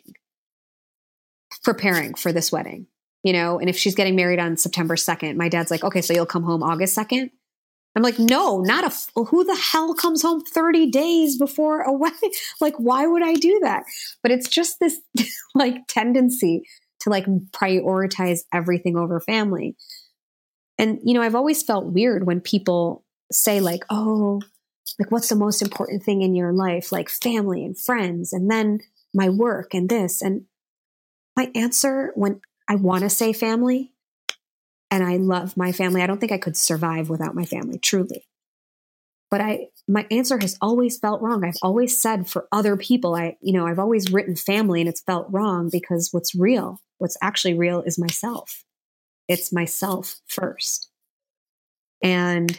preparing for this wedding, you know? And if she's getting married on September second, my dad's like, okay, so you'll come home August second. I'm like, no, not a, f- who the hell comes home thirty days before a wedding? Like, why would I do that? But it's just this like tendency to like prioritize everything over family. And, you know, I've always felt weird when people say like, oh, like what's the most important thing in your life? Like family and friends, and then my work and this. And my answer when I want to say family, and I love my family, I don't think I could survive without my family, truly. But I, my answer has always felt wrong. I've always said for other people, I, you know, I've always written family and it's felt wrong because what's real, what's actually real is myself. It's myself first. And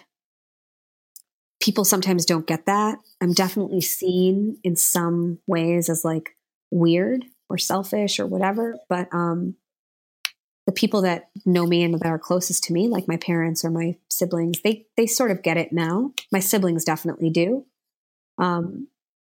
people sometimes don't get that. I'm definitely seen in some ways as like weird or selfish or whatever. But um, the people that know me and that are closest to me, like my parents or my siblings, they they sort of get it now. My siblings definitely do. Um,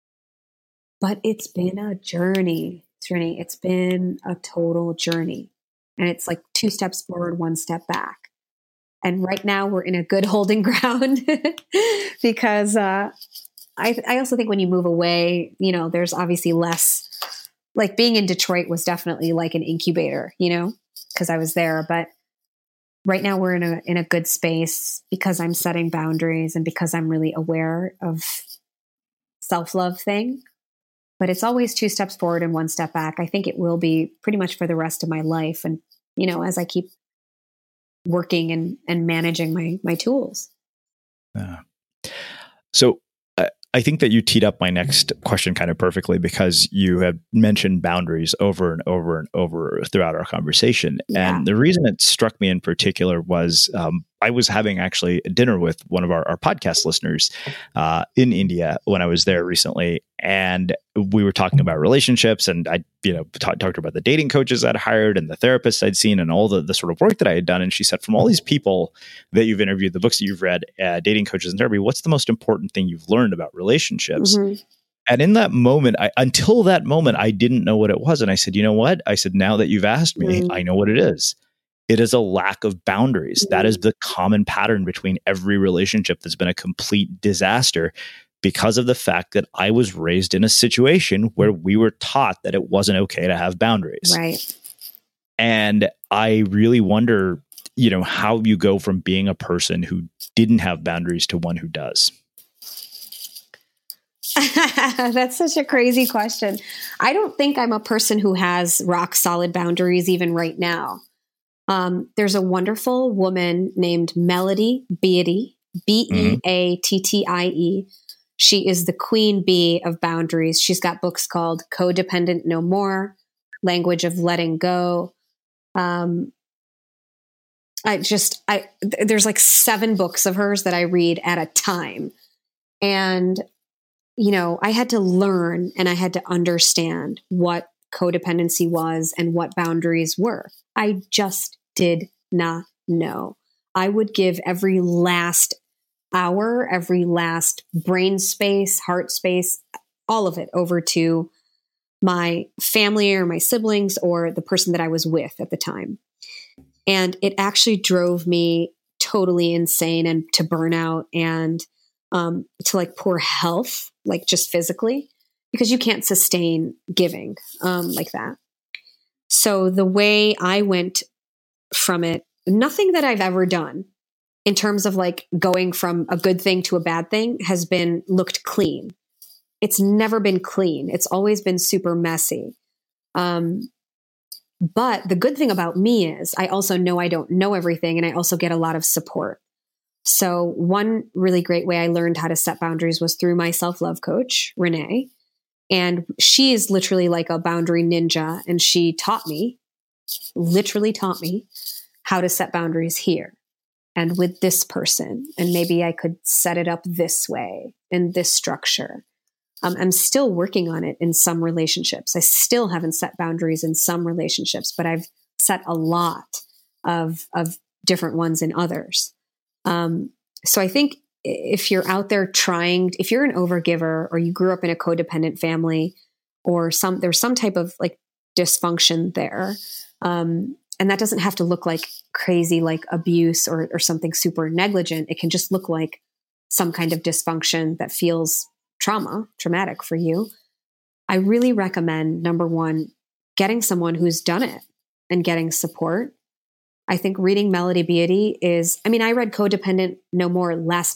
but it's been a journey, journey. It's been a total journey. And it's like two steps forward, one step back. And right now we're in a good holding ground because uh, I, I also think when you move away, you know, there's obviously less, like being in Detroit was definitely like an incubator, you know, because I was there. But right now we're in a in a good space because I'm setting boundaries and because I'm really aware of self-love thing. But it's always two steps forward and one step back. I think it will be pretty much for the rest of my life. And, you know, as I keep working and, and managing my, my tools. Yeah. So uh, I think that you teed up my next question kind of perfectly because you have mentioned boundaries over and over and over throughout our conversation. Yeah. And the reason it struck me in particular was um, I was having actually a dinner with one of our, our podcast listeners uh, in India when I was there recently. And we were talking about relationships, and I, you know, t- talked about the dating coaches I'd hired and the therapists I'd seen and all the, the sort of work that I had done. And she said, from all these people that you've interviewed, the books that you've read, uh, dating coaches and therapy, what's the most important thing you've learned about relationships? Mm-hmm. And in that moment, I, until that moment, I didn't know what it was. And I said, you know what? I said, now that you've asked me, mm-hmm. I know what it is. It is a lack of boundaries. Mm-hmm. That is the common pattern between every relationship that's been a complete disaster because of the fact that I was raised in a situation where we were taught that it wasn't okay to have boundaries. Right. And I really wonder, you know, how you go from being a person who didn't have boundaries to one who does. That's such a crazy question. I don't think I'm a person who has rock solid boundaries even right now. Um, there's a wonderful woman named Melody Beattie, B E A T T I E. She is the queen bee of boundaries. She's got books called Codependent No More, Language of Letting Go. Um, I just, I, th- there's like seven books of hers that I read at a time. And, you know, I had to learn and I had to understand what codependency was and what boundaries were. I just did not know. I would give every last hour, every last brain space, heart space, all of it over to my family or my siblings or the person that I was with at the time. And it actually drove me totally insane and to burnout and um, to like poor health, like just physically, because you can't sustain giving um, like that. So the way I went from it, nothing that I've ever done in terms of like going from a good thing to a bad thing has been looked clean. It's never been clean. It's always been super messy. Um, but the good thing about me is I also know I don't know everything and I also get a lot of support. So one really great way I learned how to set boundaries was through my self-love coach, Renee. And she is literally like a boundary ninja. And she taught me, literally taught me how to set boundaries here and with this person. And maybe I could set it up this way in this structure. Um, I'm still working on it in some relationships. I still haven't set boundaries in some relationships, but I've set a lot of, of different ones in others. Um, so I think if you're out there trying, if you're an overgiver or you grew up in a codependent family or some, there's some type of like dysfunction there. Um, and that doesn't have to look like crazy, like abuse or, or something super negligent. It can just look like some kind of dysfunction that feels trauma, traumatic for you. I really recommend, number one, getting someone who's done it and getting support. I think reading Melody Beattie is, I mean, I read Codependent No More last night.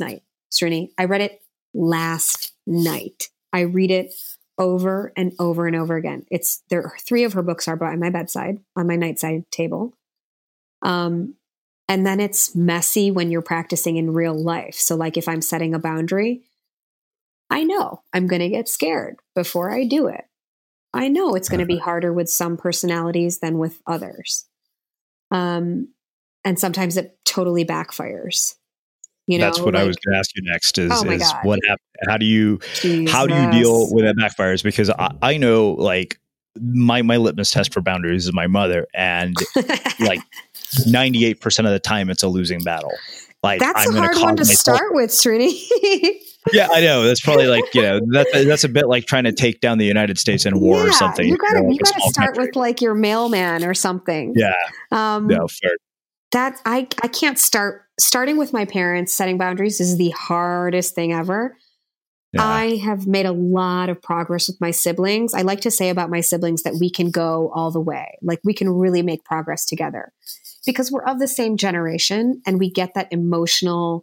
Srini. I read it last night. I read it over and over and over again. It's there. Three of her books are by my bedside on my nightside table. Um, and then it's messy when you're practicing in real life. So like if I'm setting a boundary, I know I'm going to get scared before I do it. I know it's going to be harder with some personalities than with others. Um, and sometimes it totally backfires. You know, that's what like, I was going to ask you next is, oh my is God. what happened? How do you, Jesus. how do you deal with that backfires? Because I, I know like my, my litmus test for boundaries is my mother, and like ninety-eight percent of the time it's a losing battle. Like that's I'm a hard one to start with, Srini. Yeah, I know. That's probably like, you know, that's, that's a bit like trying to take down the United States in war yeah, or something. You gotta, you know, you gotta start country. with like your mailman or something. Yeah. Um, no, fair. That I, I can't start starting with my parents. Setting boundaries is the hardest thing ever. Yeah. I have made a lot of progress with my siblings. I like to say about my siblings that we can go all the way. Like we can really make progress together because we're of the same generation and we get that emotional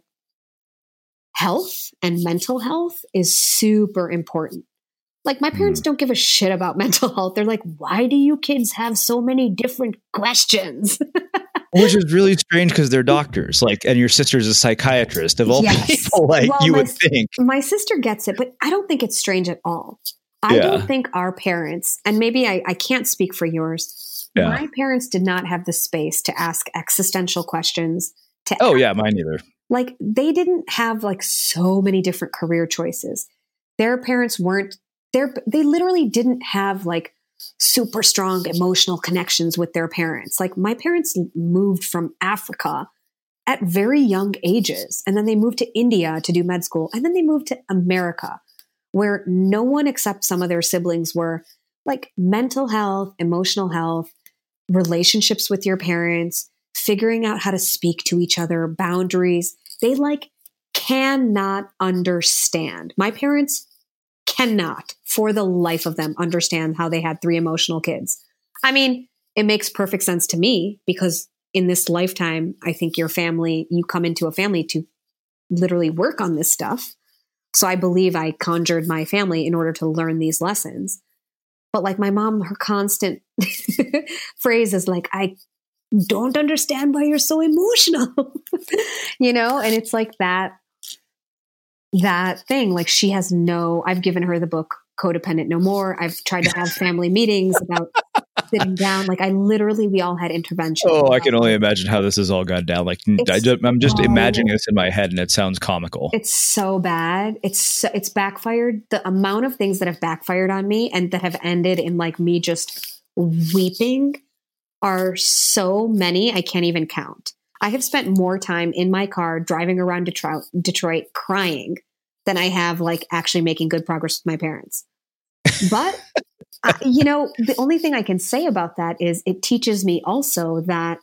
health and mental health is super important. Like my parents mm. don't give a shit about mental health. They're like, why do you kids have so many different questions? Which is really strange because they're doctors, like, and your sister's a psychiatrist of all yes. people, like well, you my, would think. My sister gets it, but I don't think it's strange at all. I yeah. don't think our parents, and maybe I, I can't speak for yours. Yeah. My parents did not have the space to ask existential questions. To oh ask, yeah, mine either. Like they didn't have like so many different career choices. Their parents weren't there. They literally didn't have like super strong emotional connections with their parents. Like my parents moved from Africa at very young ages. And then they moved to India to do med school. And then they moved to America where no one except some of their siblings were like mental health, emotional health, relationships with your parents, figuring out how to speak to each other, boundaries. They like cannot understand. My parents cannot for the life of them understand how they had three emotional kids. I mean, it makes perfect sense to me because in this lifetime, I think your family, you come into a family to literally work on this stuff. So I believe I conjured my family in order to learn these lessons. But like my mom, her constant phrase is like, I don't understand why you're so emotional, you know? And it's like that, that thing, like she has no, I've given her the book Codependent No More. I've tried to have family meetings about sitting down. Like I literally, we all had intervention. Oh, I can only imagine how this has all gone down. Like I just, I'm just so, imagining this in my head and it sounds comical. It's so bad. It's, so, it's backfired. The amount of things that have backfired on me and that have ended in like me just weeping are so many. I can't even count. I have spent more time in my car driving around Detroit, Detroit crying than I have like actually making good progress with my parents. But, uh, you know, the only thing I can say about that is it teaches me also that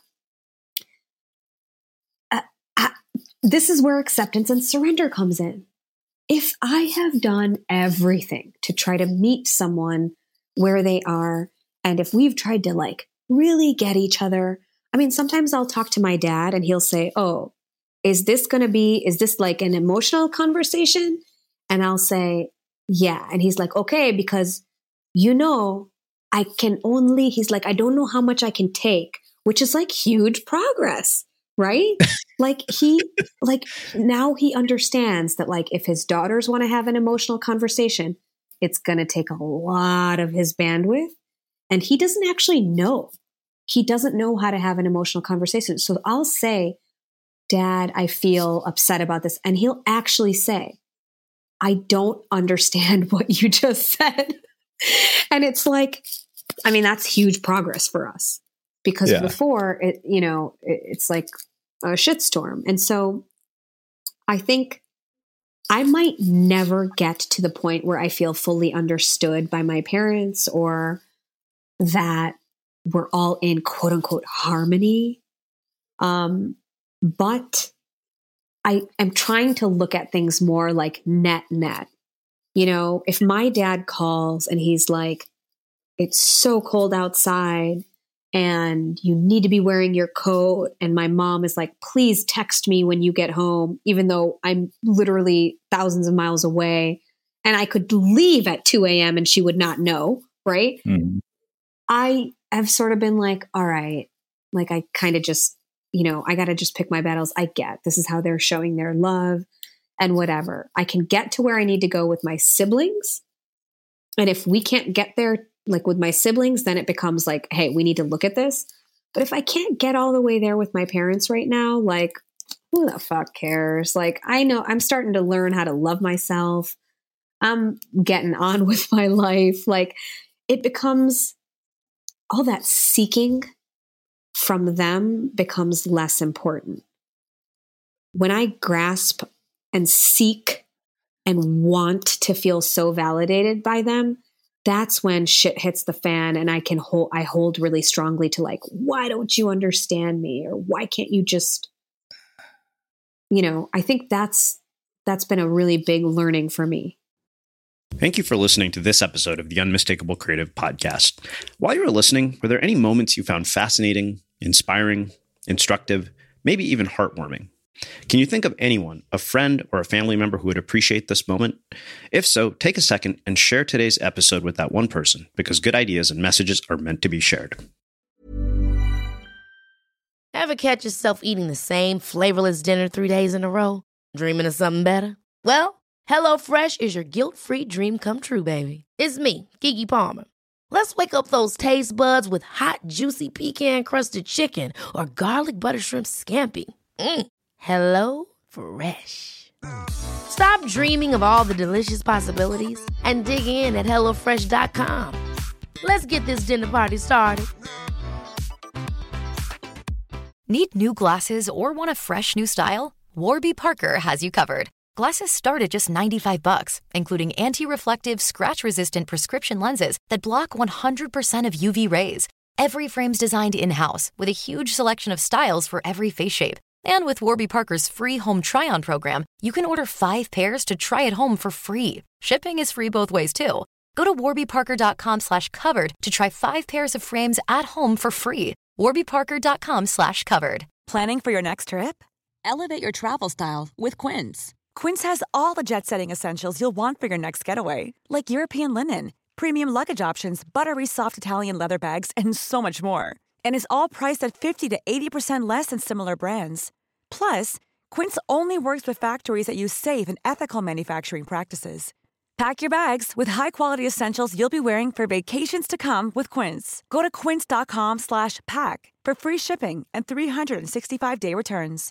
uh, uh, this is where acceptance and surrender comes in. If I have done everything to try to meet someone where they are, and if we've tried to like really get each other, I mean, sometimes I'll talk to my dad and he'll say, oh, is this going to be, is this like an emotional conversation? And I'll say, yeah. And he's like, okay, because, you know, I can only, he's like, I don't know how much I can take, which is like huge progress, right? Like he, like now he understands that like if his daughters want to have an emotional conversation, it's going to take a lot of his bandwidth. And he doesn't actually know. He doesn't know how to have an emotional conversation. So I'll say, Dad, I feel upset about this. And he'll actually say, I don't understand what you just said. And it's like, I mean, that's huge progress for us because yeah. before it, you know, it, it's like a shitstorm. And so I think I might never get to the point where I feel fully understood by my parents or that we're all in quote unquote harmony. Um, but I am trying to look at things more like net net. You know, if my dad calls and he's like, it's so cold outside and you need to be wearing your coat. And my mom is like, please text me when you get home, even though I'm literally thousands of miles away and I could leave at two a.m. and she would not know. Right. Mm-hmm. I have sort of been like, all right, like I kind of just, you know, I got to just pick my battles. I get this is how they're showing their love and whatever. I can get to where I need to go with my siblings. And if we can't get there, like with my siblings, then it becomes like, hey, we need to look at this. But if I can't get all the way there with my parents right now, like, who the fuck cares? Like, I know I'm starting to learn how to love myself. I'm getting on with my life. Like, it becomes all that seeking from them becomes less important. When I grasp and seek and want to feel so validated by them, that's when shit hits the fan and I can hold, I hold really strongly to like, why don't you understand me? Or why can't you just, you know, I think that's, that's been a really big learning for me. Thank you for listening to this episode of the Unmistakable Creative Podcast. While you were listening, were there any moments you found fascinating, inspiring, instructive, maybe even heartwarming? Can you think of anyone, a friend or a family member who would appreciate this moment? If so, take a second and share today's episode with that one person, because good ideas and messages are meant to be shared. Ever catch yourself eating the same flavorless dinner three days in a row? Dreaming of something better? Well, HelloFresh is your guilt-free dream come true, baby. It's me, Keke Palmer. Let's wake up those taste buds with hot, juicy pecan-crusted chicken or garlic butter shrimp scampi. Mm. Hello Fresh. Stop dreaming of all the delicious possibilities and dig in at hello fresh dot com. Let's get this dinner party started. Need new glasses or want a fresh new style? Warby Parker has you covered. Glasses start at just ninety-five bucks, including anti-reflective, scratch-resistant prescription lenses that block one hundred percent of U V rays. Every frame's designed in-house with a huge selection of styles for every face shape. And with Warby Parker's free home try-on program, you can order five pairs to try at home for free. Shipping is free both ways, too. Go to warbyparker.com slash covered to try five pairs of frames at home for free. warbyparker.com slash covered. Planning for your next trip? Elevate your travel style with Quince. Quince has all the jet-setting essentials you'll want for your next getaway, like European linen, premium luggage options, buttery soft Italian leather bags, and so much more. And is all priced at fifty to eighty percent less than similar brands. Plus, Quince only works with factories that use safe and ethical manufacturing practices. Pack your bags with high-quality essentials you'll be wearing for vacations to come with Quince. Go to quince.com slash pack for free shipping and three sixty-five day returns.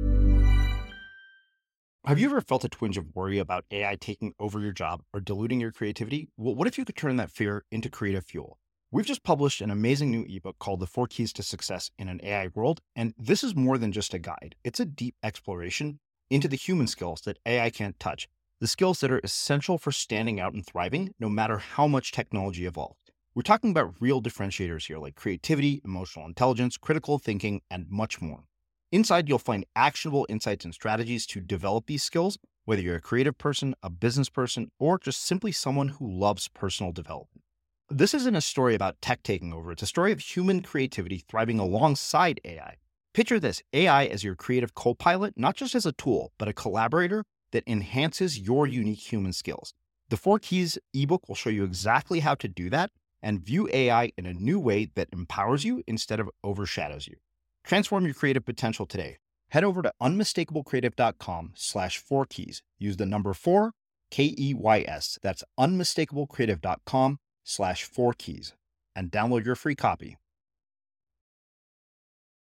Have you ever felt a twinge of worry about A I taking over your job or diluting your creativity? Well, what if you could turn that fear into creative fuel? We've just published an amazing new ebook called The Four Keys to Success in an A I World, and this is more than just a guide. It's a deep exploration into the human skills that A I can't touch, the skills that are essential for standing out and thriving, no matter how much technology evolves. We're talking about real differentiators here, like creativity, emotional intelligence, critical thinking, and much more. Inside, you'll find actionable insights and strategies to develop these skills, whether you're a creative person, a business person, or just simply someone who loves personal development. This isn't a story about tech taking over. It's a story of human creativity thriving alongside A I. Picture this, A I as your creative co-pilot, not just as a tool, but a collaborator that enhances your unique human skills. The Four Keys ebook will show you exactly how to do that and view A I in a new way that empowers you instead of overshadows you. Transform your creative potential today. Head over to unmistakablecreative.com slash four keys. Use the number four, K E Y S. That's unmistakablecreative.com slash four keys and download your free copy.